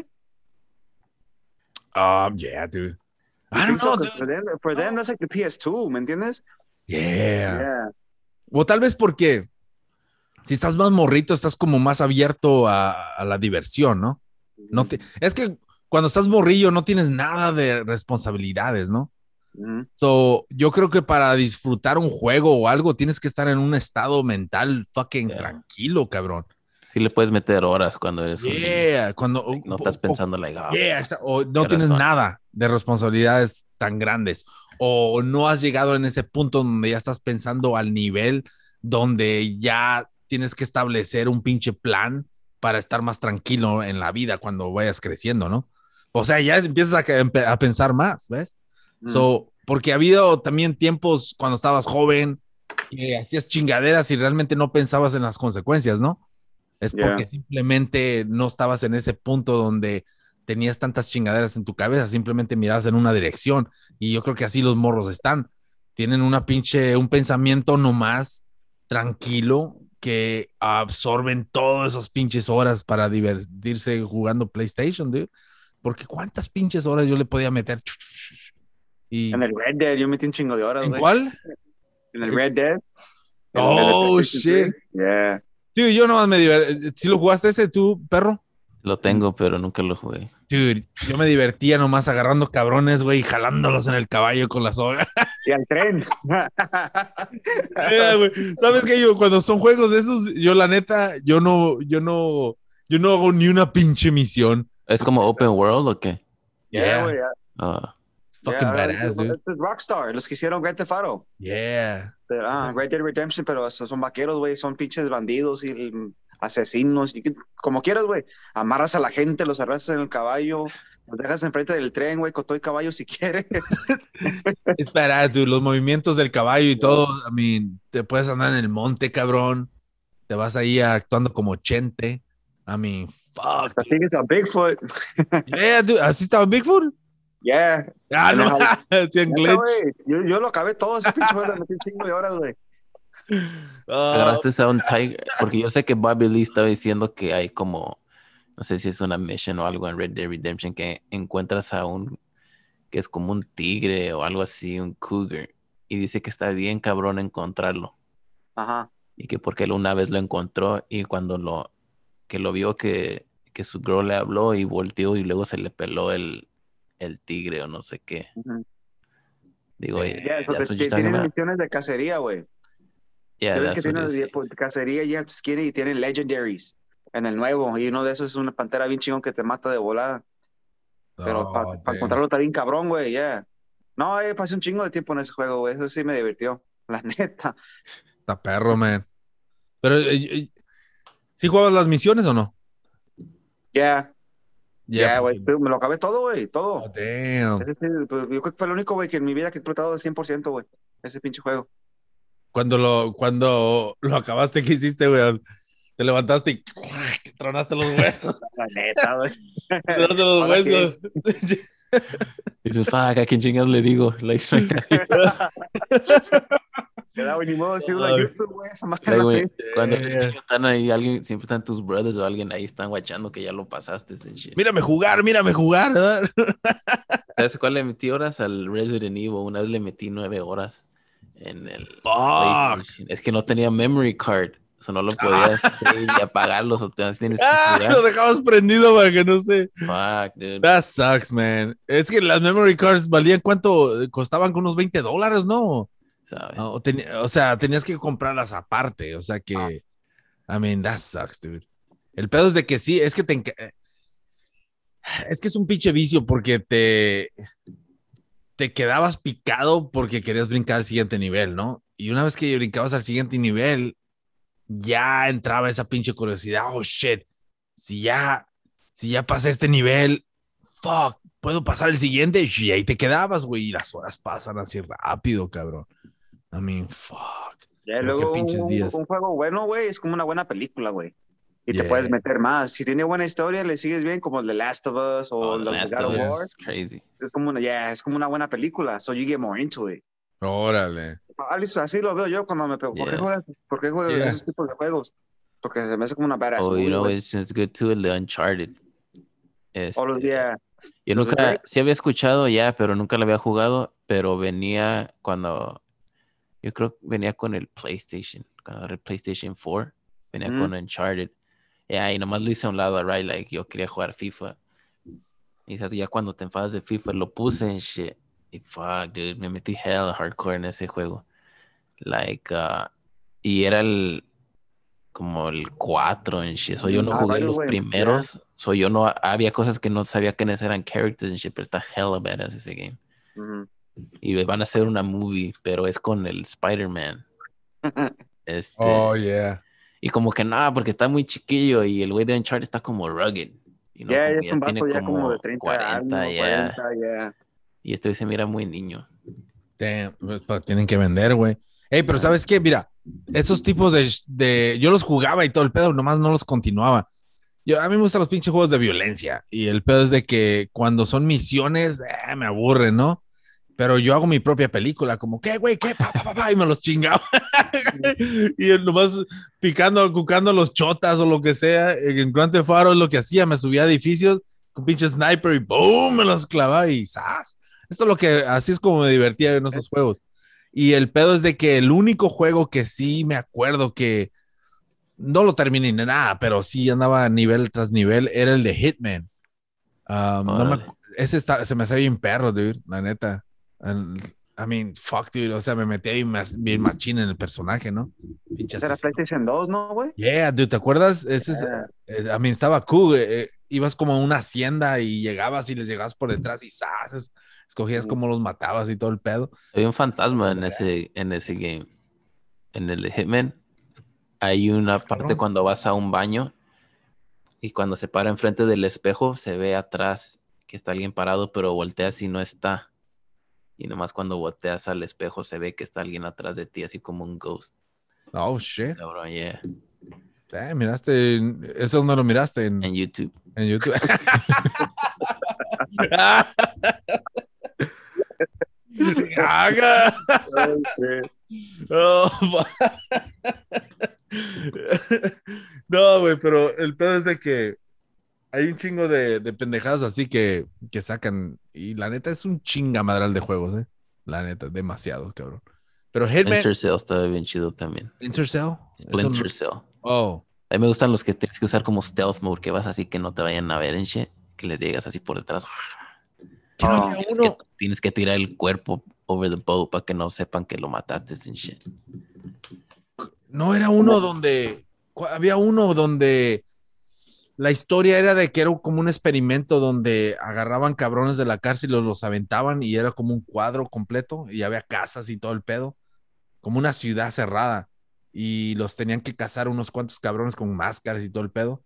Yeah, dude. I don't know, dude. For them, that's like the PS2, ¿me entiendes? Yeah. O tal vez porque si estás más morrito, estás como más abierto a la diversión, ¿no? Es que cuando estás morrillo no tienes nada de responsabilidades, ¿no? So, yo creo que para disfrutar un juego o algo tienes que estar en un estado mental fucking tranquilo, cabrón. Sí le puedes meter horas cuando eres un niño. Cuando no estás pensando o no tienes nada de responsabilidades tan grandes o no has llegado en ese punto donde ya estás pensando al nivel donde ya tienes que establecer un pinche plan para estar más tranquilo en la vida cuando vayas creciendo, ¿no? O sea, ya empiezas a pensar más, ¿ves? So, porque ha habido también tiempos cuando estabas joven que hacías chingaderas y realmente no pensabas en las consecuencias, ¿no? Es porque simplemente no estabas en ese punto donde tenías tantas chingaderas en tu cabeza, simplemente mirabas en una dirección y yo creo que así los morros están. Tienen un pensamiento nomás tranquilo que absorben todas esas pinches horas para divertirse jugando PlayStation, dude. Porque cuántas pinches horas yo le podía meter. En el Red Dead yo metí un chingo de horas, ¿En cuál? En el Red Dead. Oh, shit. Yeah. Dude, yo nomás me divertí. ¿Sí lo jugaste ese, tú, perro? Lo tengo, pero nunca lo jugué. Dude, yo me divertía nomás agarrando cabrones, güey, y jalándolos en el caballo con la soga. Y al tren. ¿Sabes qué? Yo, cuando son juegos de esos, yo la neta, yo no hago ni una pinche misión. ¿Es como open world o qué? Yeah, güey. It's fucking badass, dude. Es Rockstar, los que hicieron Grand Theft Auto. Yeah. Red Dead Redemption, pero son vaqueros, güey, son pinches bandidos y asesinos, y como quieras, güey. Amarras a la gente, los arrastras en el caballo, los dejas enfrente del tren, güey, con todo el caballo si quieres. Es badass, dude. Los movimientos del caballo y todo. I mean, te puedes andar en el monte, cabrón. Te vas ahí actuando como Chente. I mean, fuck. I think it's a Bigfoot. Yeah, dude. ¿Así estaba Bigfoot? Yeah. Ah, no, sí, en glitch. Yo lo acabé todo ese pinche juego, le metí un chingo de horas, güey. Agarraste a un Tiger, porque yo sé que Bobby Lee estaba diciendo que hay como, no sé si es una mission o algo en Red Dead Redemption, que encuentras a un, que es como un tigre o algo así, un cougar, y dice que está bien cabrón encontrarlo. Ajá. Y que porque él una vez lo encontró y cuando lo vio que su girl le habló y volteó y luego se le peló el tigre o no sé qué. Uh-huh. Digo, Yeah, tienen misiones de cacería, güey. Yeah, ves que tienen cacería y jet ski y tienen legendaries en el nuevo. Y uno de esos es una pantera bien chingón que te mata de volada. Pero para encontrarlo está bien cabrón, güey, yeah. No, pasé un chingo de tiempo en ese juego, güey. Eso sí me divirtió, la neta. Está perro, man. Pero, ¿sí juegas las misiones o no? Yeah. Yeah, güey. Me lo acabé todo, güey, todo. Oh, damn. Ese sí, pues, yo creo que fue el único, güey, que en mi vida que he explotado al 100%, güey. Ese pinche juego. Cuando lo acabaste, ¿qué hiciste, güey? Te levantaste y tronaste los huesos. La neta, güey. Tronaste los huesos. Dices, fuck, ¿a quién chingas le digo? Queda ni modo decir una YouTube, güey. Cuando están ahí, alguien, siempre están tus brothers o alguien ahí están guachando que ya lo pasaste. Mírame jugar, ¿verdad? ¿Sabes cuál le metí horas? Al Resident Evil. Una vez le metí 9 horas en el PlayStation. Es que no tenía memory card. O sea, no lo podías hacer y apagarlos o tienes que jugar. Lo dejabas prendido para que no sé. Fuck, dude. That sucks, man. Es que las memory cards valían ¿cuánto? Costaban con unos $20, ¿no? O sea, tenías que comprarlas aparte. O sea que, I mean, that sucks, dude. El pedo es de que sí, es que es un pinche vicio porque te quedabas picado porque querías brincar al siguiente nivel, ¿no? Y una vez que brincabas al siguiente nivel, ya entraba esa pinche curiosidad. Oh, shit. Si ya pasé este nivel, fuck, ¿puedo pasar el siguiente? Y ahí te quedabas, güey, y las horas pasan así rápido, cabrón. I mean, fuck. Ya, luego un juego bueno, güey, es como una buena película, güey. Y te puedes meter más. Si tiene buena historia, le sigues bien, como The Last of Us o The God of War. Crazy. Es como una buena película. So you get more into it. Órale. Así lo veo yo cuando me pego. ¿Por qué juegas esos tipos de juegos? Porque se me hace como una badass. Oh, you know, it's just good too, the Uncharted. Yo nunca, sí había escuchado pero nunca lo había jugado, pero venía cuando, yo creo que venía con el PlayStation, cuando era el PlayStation 4, venía con Uncharted. Y nomás lo hice a un lado, right, like, yo quería jugar FIFA. Y ya cuando te enfadas de FIFA, lo puse en shit. Y fuck, dude, me metí hell hardcore en ese juego. Like, y era como el 4 en shit. So yo no jugué los primeros. So yo no, había cosas que no sabía quiénes eran characters en shit, pero está hella badass ese game. Y van a hacer una movie, pero es con el Spider-Man. Oh, yeah. Y como que nada, porque está muy chiquillo y el güey de Uncharted está como rugged. You know, ya es un vato ya como de 30 40, años, 40, Y este se mira muy niño. Damn, pues, tienen que vender, güey. Pero ¿sabes qué? Mira, esos tipos de... Yo los jugaba y todo el pedo, nomás no los continuaba. A mí me gustan los pinches juegos de violencia. Y el pedo es de que cuando son misiones, me aburren, ¿no? Pero yo hago mi propia película, como, ¿qué, güey? ¿Qué? Y me los chingaba. Y nomás cucando los chotas o lo que sea. En Grand Theft Auto es lo que hacía. Me subía a edificios con pinche sniper y ¡boom! Me los clavaba y ¡zas! Así es como me divertía en esos juegos. Y el pedo es de que el único juego que sí me acuerdo que no lo terminé ni nada, pero sí andaba nivel tras nivel, era el de Hitman. Ese se me hacía bien perro, dude, la neta. I mean, fuck, dude. O sea, me metí ahí bien machín en el personaje, ¿no? Ese era PlayStation 2, ¿no, güey? Yeah, dude, ¿te acuerdas? I mean, estaba cool. Ibas como a una hacienda y llegabas y les llegabas por detrás y ¡zas! Escogías cómo los matabas y todo el pedo. Hay un fantasma en ese game. En el de Hitman hay una parte cuando vas a un baño y cuando se para enfrente del espejo se ve atrás que está alguien parado, pero volteas y no está. Y nomás cuando volteas al espejo se ve que está alguien atrás de ti, así como un ghost. Oh, shit. Cabrón, yeah. Miraste, eso no lo miraste en YouTube. En YouTube. Oh, no, güey, pero el pedo es de que hay un chingo de pendejadas así que sacan. Y la neta es un chingamadral de juegos, La neta, demasiado, cabrón. Pero Hitman... Splinter Cell está bien chido también. ¿Splinter Cell? Splinter Cell. Oh. A mí me gustan los que tienes que usar como stealth mode, que vas así que no te vayan a ver en shit, que les llegas así por detrás. Tienes que tirar el cuerpo over the boat para que no sepan que lo mataste en shit. No era uno donde... Había uno donde la historia era de que era como un experimento donde agarraban cabrones de la cárcel y los aventaban y era como un cuadro completo y había casas y todo el pedo. Como una ciudad cerrada. Y los tenían que cazar unos cuantos cabrones con máscaras y todo el pedo.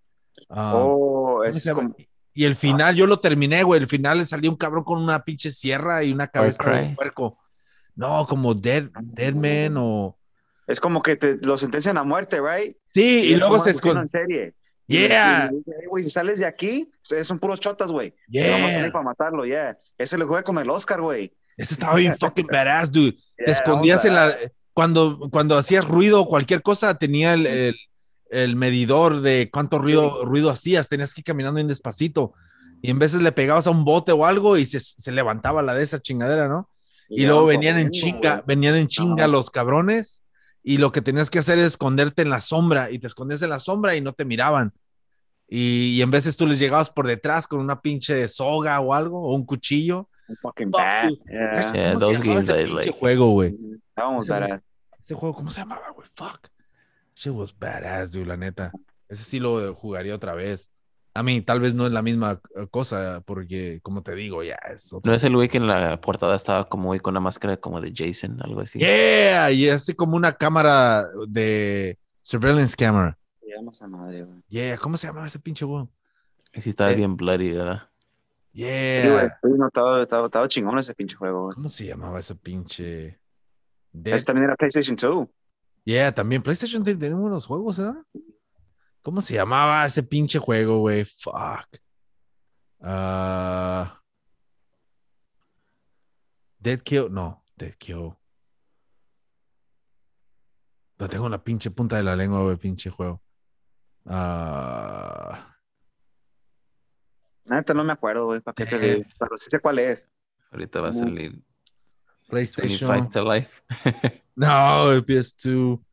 Y el final, yo lo terminé, güey. El final le salió un cabrón con una pinche sierra y una cabeza de puerco. No, como Deadman o... Es como que te lo sentencian a muerte, right? Sí, y luego se esconde. En serie. Yeah. Güey, si sales de aquí, son puros chotas, güey. Yeah. Vamos a tener para matarlo, yeah. Ese lo juega con el Oscar, güey. Ese estaba bien fucking badass, dude. Te escondías en la... Cuando hacías ruido o cualquier cosa, tenía el medidor de cuánto ruido hacías. Tenías que ir caminando bien despacito. Y en veces le pegabas a un bote o algo y se levantaba la de esa chingadera, ¿no? Y luego venían en chinga los cabrones. Y lo que tenías que hacer es esconderte en la sombra. Y te escondías en la sombra y no te miraban. Y en veces tú les llegabas por detrás con una pinche soga o algo, o un cuchillo. Un fucking bat. Yeah, those games I like. Juego, güey. Ese juego, ¿cómo se llamaba, güey? Fuck. Shit was badass, dude, la neta. Ese sí lo jugaría otra vez. A mí, tal vez no es la misma cosa, porque, como te digo, ya es otro. ¿No es el güey que en la portada estaba como güey con una máscara como de Jason, algo así? Yeah, y así como una cámara de surveillance camera. Se llama esa madre, güey. Yeah, ¿cómo se llamaba ese pinche güey? Sí, estaba bien bloody, ¿verdad? Yeah. Sí, no, estaba chingón ese pinche juego, güey. ¿Cómo se llamaba ese pinche? Ese también era PlayStation 2. Yeah, también PlayStation tenía unos juegos, ¿eh? ¿Cómo se llamaba ese pinche juego, güey? Fuck. Dead Kill. No, Dead Kill. Lo tengo en la pinche punta de la lengua, güey, pinche juego. Neta, no me acuerdo, güey. ¿Para qué te digo? Pero sí sé cuál es. Ahorita va a salir PlayStation. 25 to Life. No, PS2.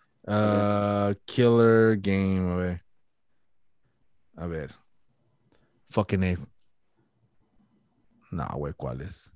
Killer Game, güey. A ver. Fucking A. No, güey, ¿cuál es?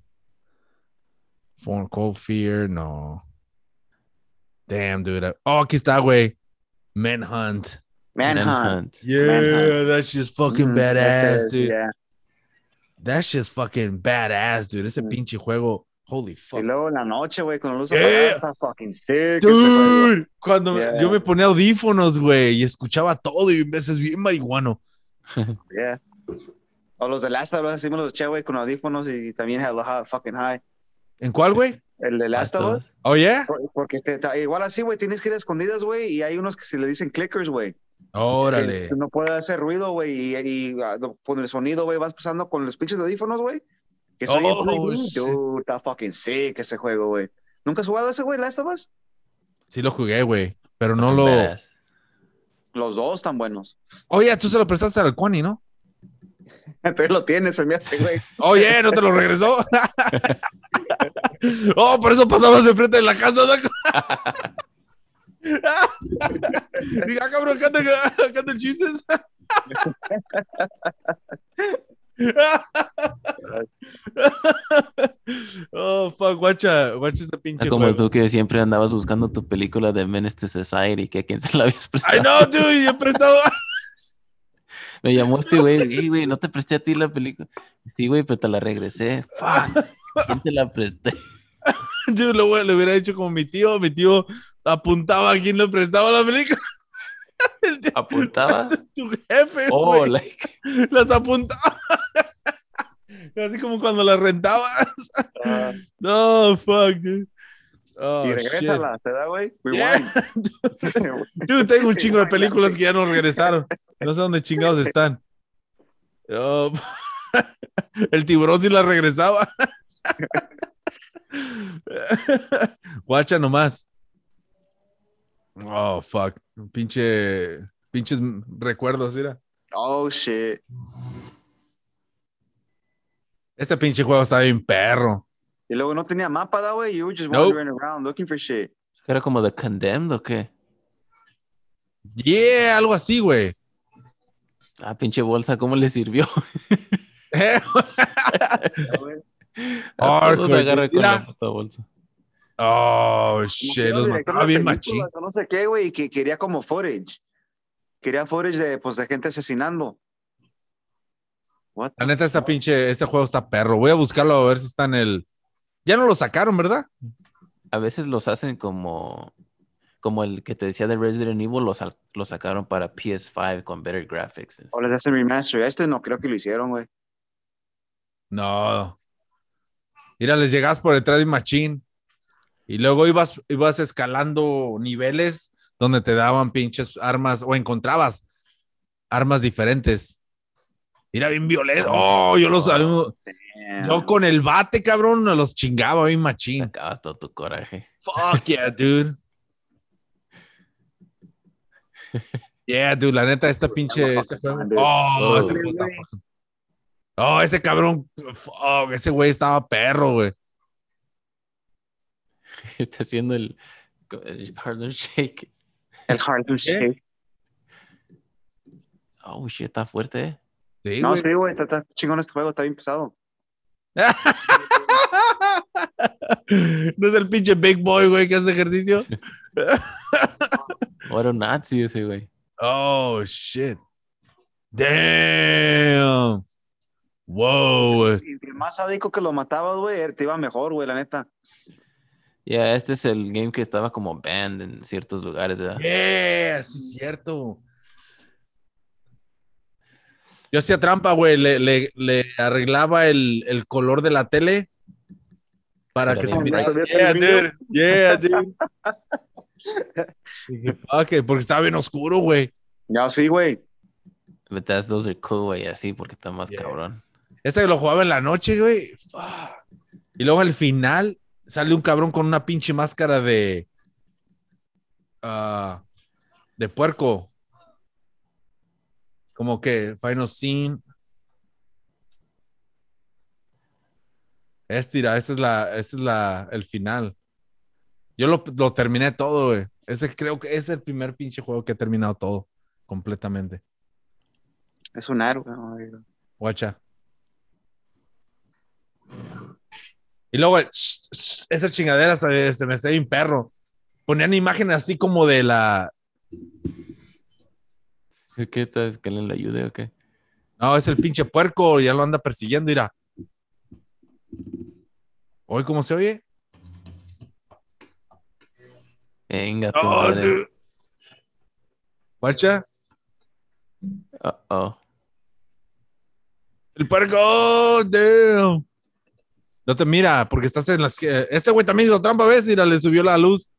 Cold Fear, no. Damn, dude. Oh, aquí está, güey. Manhunt. Yeah, Manhunt. That shit's fucking badass, dude. Yeah. That shit's fucking badass, dude. Ese pinche juego. Holy fuck. Y luego en la noche, güey, con la luz apagada, está fucking sick. Dude, cuando yo me ponía audífonos, güey, y escuchaba todo y veces bien marihuano. Yeah. O los de Last of Us, así me los eché, güey, con audífonos y también had fucking high. ¿En cuál, güey? El de Last of Us. Oh, yeah. Porque igual así, güey, tienes que ir a escondidas, güey, y hay unos que se le dicen clickers, güey. Órale. No puede hacer ruido, güey, y con el sonido, güey, vas pasando con los pinches audífonos, güey. Que soy dude, está fucking sick ese juego, güey. ¿Nunca has jugado ese, güey, Last of Us? Sí lo jugué, güey, pero no lo... Los dos están buenos. Oye, tú se lo prestaste al Kwani, ¿no? Entonces lo tienes, se me hace, güey. Oye, ¿no te lo regresó? Oh, por eso pasabas enfrente de la casa, ¿no? Diga, cabrón, canta el chistes. Oh, fuck, guacha ese pinche como juego. tú que siempre andabas buscando tu película de Menace to Society, que a quién se la habías prestado. Ay, no, dude, yo he prestado. Me llamó este güey, hey, güey, no te presté a ti la película. Sí, güey, pero te la regresé. Fuck, ¿quién te la presté? Yo le hubiera dicho como mi tío apuntaba a quién le prestaba la película. ¿Apuntaba? Tu jefe, oh, like... las apuntaba. Así como cuando las rentabas. No, fuck, dude. Oh, y regresa la seda, güey. Yeah. Dude, tengo un chingo de películas que ya no regresaron. No sé dónde chingados están. Oh. El tiburón sí las regresaba. Guacha nomás. Oh, fuck. Pinches recuerdos, mira. Oh, shit. Este pinche juego está bien perro. Y luego no tenía mapa, that way. You were just Nope. wandering around looking for shit. ¿Era como The Condemned o qué? Yeah, algo así, güey. Ah, pinche bolsa, ¿cómo le sirvió? A todos agarra con la puta bolsa. Oh, shit, los mataba bien machín. No sé qué, güey, y que quería como footage. Quería footage de gente asesinando. What La neta, este juego está perro. Voy a buscarlo a ver si está en el... Ya no lo sacaron, ¿verdad? A veces los hacen como el que te decía de Resident Evil, lo sacaron para PS5 con better graphics. O les hacen remaster. Este no creo que lo hicieron, güey. No. Mira, les llegabas por detrás de machín y luego ibas escalando niveles donde te daban pinches armas o encontrabas armas diferentes. Mira, bien violento. Oh, yo los yo con el bate, cabrón, los chingaba bien machín. Sacabas todo tu coraje. Fuck yeah, dude. Yeah, dude, la neta, ese juego. Oh, este juego está fucking... Oh, ese cabrón. Fuck, ese güey estaba perro, güey. Está haciendo el Harlem Shake. El Harlem Shake. Oh, shit, está fuerte, ¿eh? Sí, no, güey. sí, güey, está chingón este juego, está bien pesado. No es el pinche Big Boy, güey, que hace ejercicio. O era un nazi ese, güey. Oh, shit. Damn. Wow. Y el más sádico que lo matabas, güey, te iba mejor, güey, la neta. Ya, este es el game que estaba como banned en ciertos lugares, ¿verdad? Yeah, sí es cierto. Yo hacía trampa, güey. Le arreglaba el color de la tele para que se mirara. Yeah, dude. Yeah, dude. Dije, fuck it, porque estaba bien oscuro, güey. Ya, sí, güey. But those are cool, güey, así, porque está más cabrón. Este lo jugaba en la noche, güey. Fuck. Y luego al final sale un cabrón con una pinche máscara de puerco. Como que Final Scene. Ese es el final. Yo lo terminé todo, güey. Ese creo que es el primer pinche juego que he terminado todo. Completamente. Es un aro, güey. Guacha. Y luego esa chingadera se me hacía bien perro. Ponían imágenes así como de la... ¿Qué tal? ¿Que le ayude o qué? No, es el pinche puerco, ya lo anda persiguiendo, mira. ¿Oye cómo se oye? Venga, tu madre. Guacha. Uh-oh. El puerco, oh, damn. No te mira, porque estás en las... Este güey también hizo trampa, ¿ves? Mira, le subió la luz.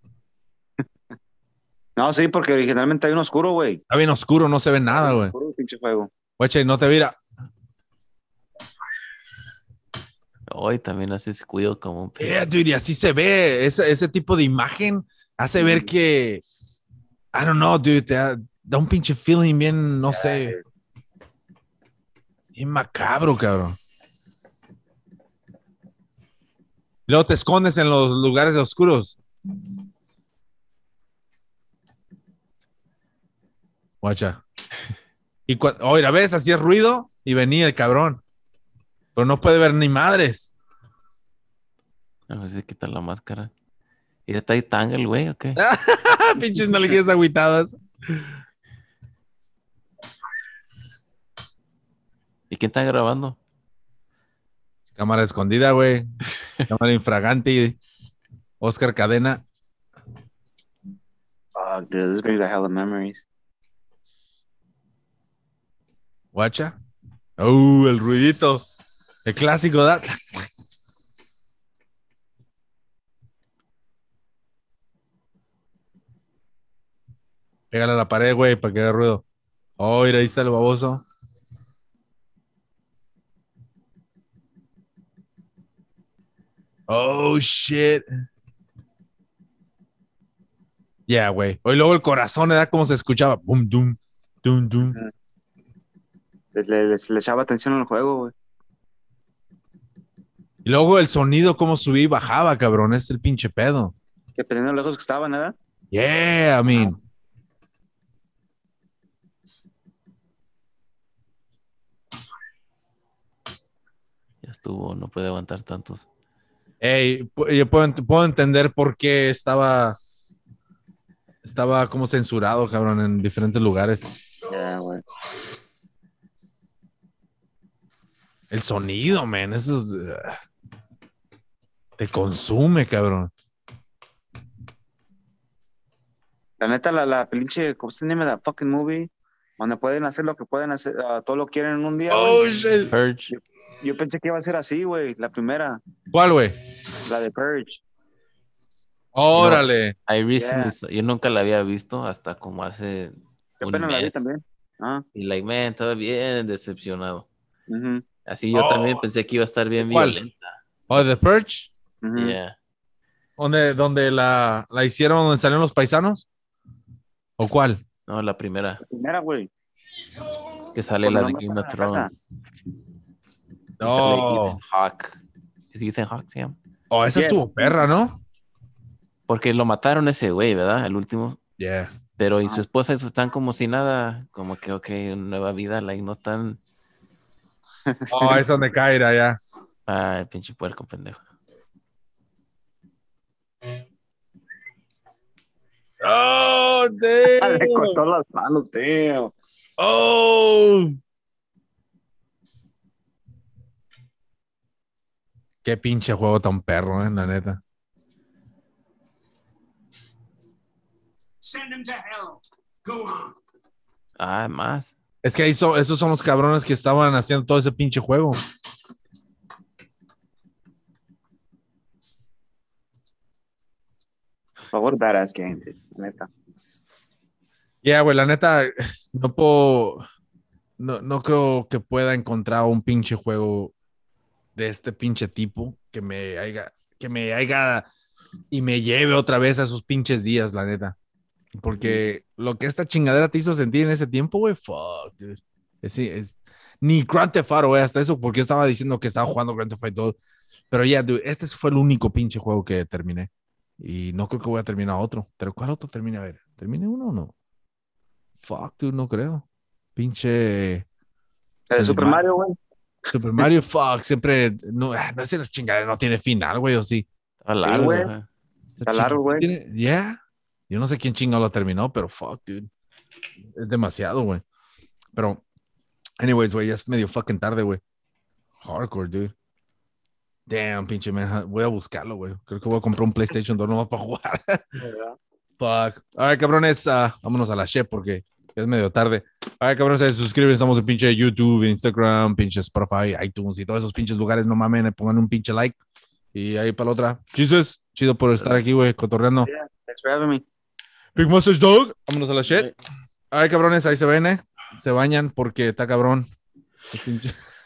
No, sí, porque originalmente hay un oscuro, güey. Está bien oscuro, no se ve nada, güey. Oscuro, pinche juego. Guacha, y no te mira. Hoy también hace squeal como un Yeah, dude, y así se ve. Ese tipo de imagen hace ver que... I don't know, dude. Te da un pinche feeling bien, no sé. Bien macabro, cabrón. Y luego te escondes en los lugares oscuros. Guacha. Y oiga, ¿ves? Hacía ruido y venía el cabrón. Pero no puede ver ni madres. A ver si quita la máscara. ¿Y está ahí tanga el güey o qué? Pinches nalguillas agüitadas. ¿Y quién está grabando? Cámara escondida, güey. Cámara infragante. Oscar Cadena. Oh, dude, this brings back hella memories. Guacha. El ruidito. El clásico, ¿da? Pégale a la pared, güey, para que haga ruido. Oh, mira, ahí está el baboso. Oh, shit. Yeah, güey. Y luego el corazón, ¿verdad? Como se escuchaba. Boom, doom, doom, doom. Le echaba atención al juego, güey. Y luego el sonido, cómo subía y bajaba, cabrón. Es el pinche pedo. Dependiendo de lo lejos que estaban, ¿verdad? Yeah, I mean. Ya estuvo, no puede aguantar tantos. Hey, yo puedo entender por qué estaba como censurado, cabrón, en diferentes lugares. Yeah, güey. El sonido, man, eso es, te consume, cabrón. La neta, la pinche, ¿cómo se llama la fucking movie? Donde pueden hacer lo que pueden hacer, todo lo quieren en un día, Oh, güey. shit. Purge. Yo pensé que iba a ser así, güey, la primera, ¿Cuál, güey? la de Purge. Órale. I recently yo nunca la había visto hasta como hace un Apenas la vi mes. también. Ah, Y like, man, estaba bien decepcionado. ujú, Así yo Oh. también pensé que iba a estar bien ¿Cuál? violenta. Oh, The Purge. ujú. Yeah. ¿Donde la hicieron, donde salieron los paisanos? ¿O cuál? No, la primera. La primera, güey. Que sale Cuando la de nomás Game of están en la Thrones. Y sale Ethan Hawke. ¿Es Ethan Hawke se llama? Oh, esa Yeah. estuvo perra, ¿no? Porque lo mataron ese güey, ¿verdad? El último. Yeah. Pero y su Ajá. esposa eso están como si nada. Como que, ok, nueva vida. Like, no están... Oh, es donde caerá, ya. Ay, pinche puerco, pendejo. Oh, Le damn. cortó las manos, tío. Oh. Qué pinche juego tan perro, la neta. Send him to hell. Go on. Ah, más. Es que esos son los cabrones que estaban haciendo todo ese pinche juego. Por favor, badass game, neta. Yeah, güey, la neta, no puedo, no creo que pueda encontrar un pinche juego de este pinche tipo que me haya y me lleve otra vez a esos pinches días, la neta. Porque lo que esta chingadera te hizo sentir en ese tiempo, güey, fuck, dude. Ni Grand Theft Auto, güey, hasta eso, porque yo estaba diciendo que estaba jugando Grand Theft Auto y todo. Pero ya, dude, este fue el único pinche juego que terminé. Y no creo que voy a terminar otro. ¿Pero cuál otro termine? A ver, ¿termine uno o no? Fuck, dude, no creo. Pinche... La de Super Mario, güey. Super Mario, fuck, siempre... No es la chingadera, no tiene final, güey, o sí. Está Sí, largo, güey. ajá. Está largo, güey. Yeah. Yo no sé quién chingado lo terminó, pero fuck, dude. Es demasiado, güey. Pero, anyways, güey, ya es medio fucking tarde, güey. Hardcore, dude. Damn, pinche man. Voy a buscarlo, güey. Creo que voy a comprar un PlayStation 2 nomás para jugar. Fuck. All right, cabrones, vámonos a la chef porque es medio tarde. All right, cabrones, se suscriben. Estamos en pinche YouTube, Instagram, pinche Spotify, iTunes y todos esos pinches lugares. No mamen, pongan un pinche like. Y ahí para la otra. Jesus, chido por estar aquí, güey, cotorreando. Yeah, thanks for having me. Big Mustard Dog, vámonos a la shit. All right, cabrones, ahí se ven, Se bañan porque está cabrón.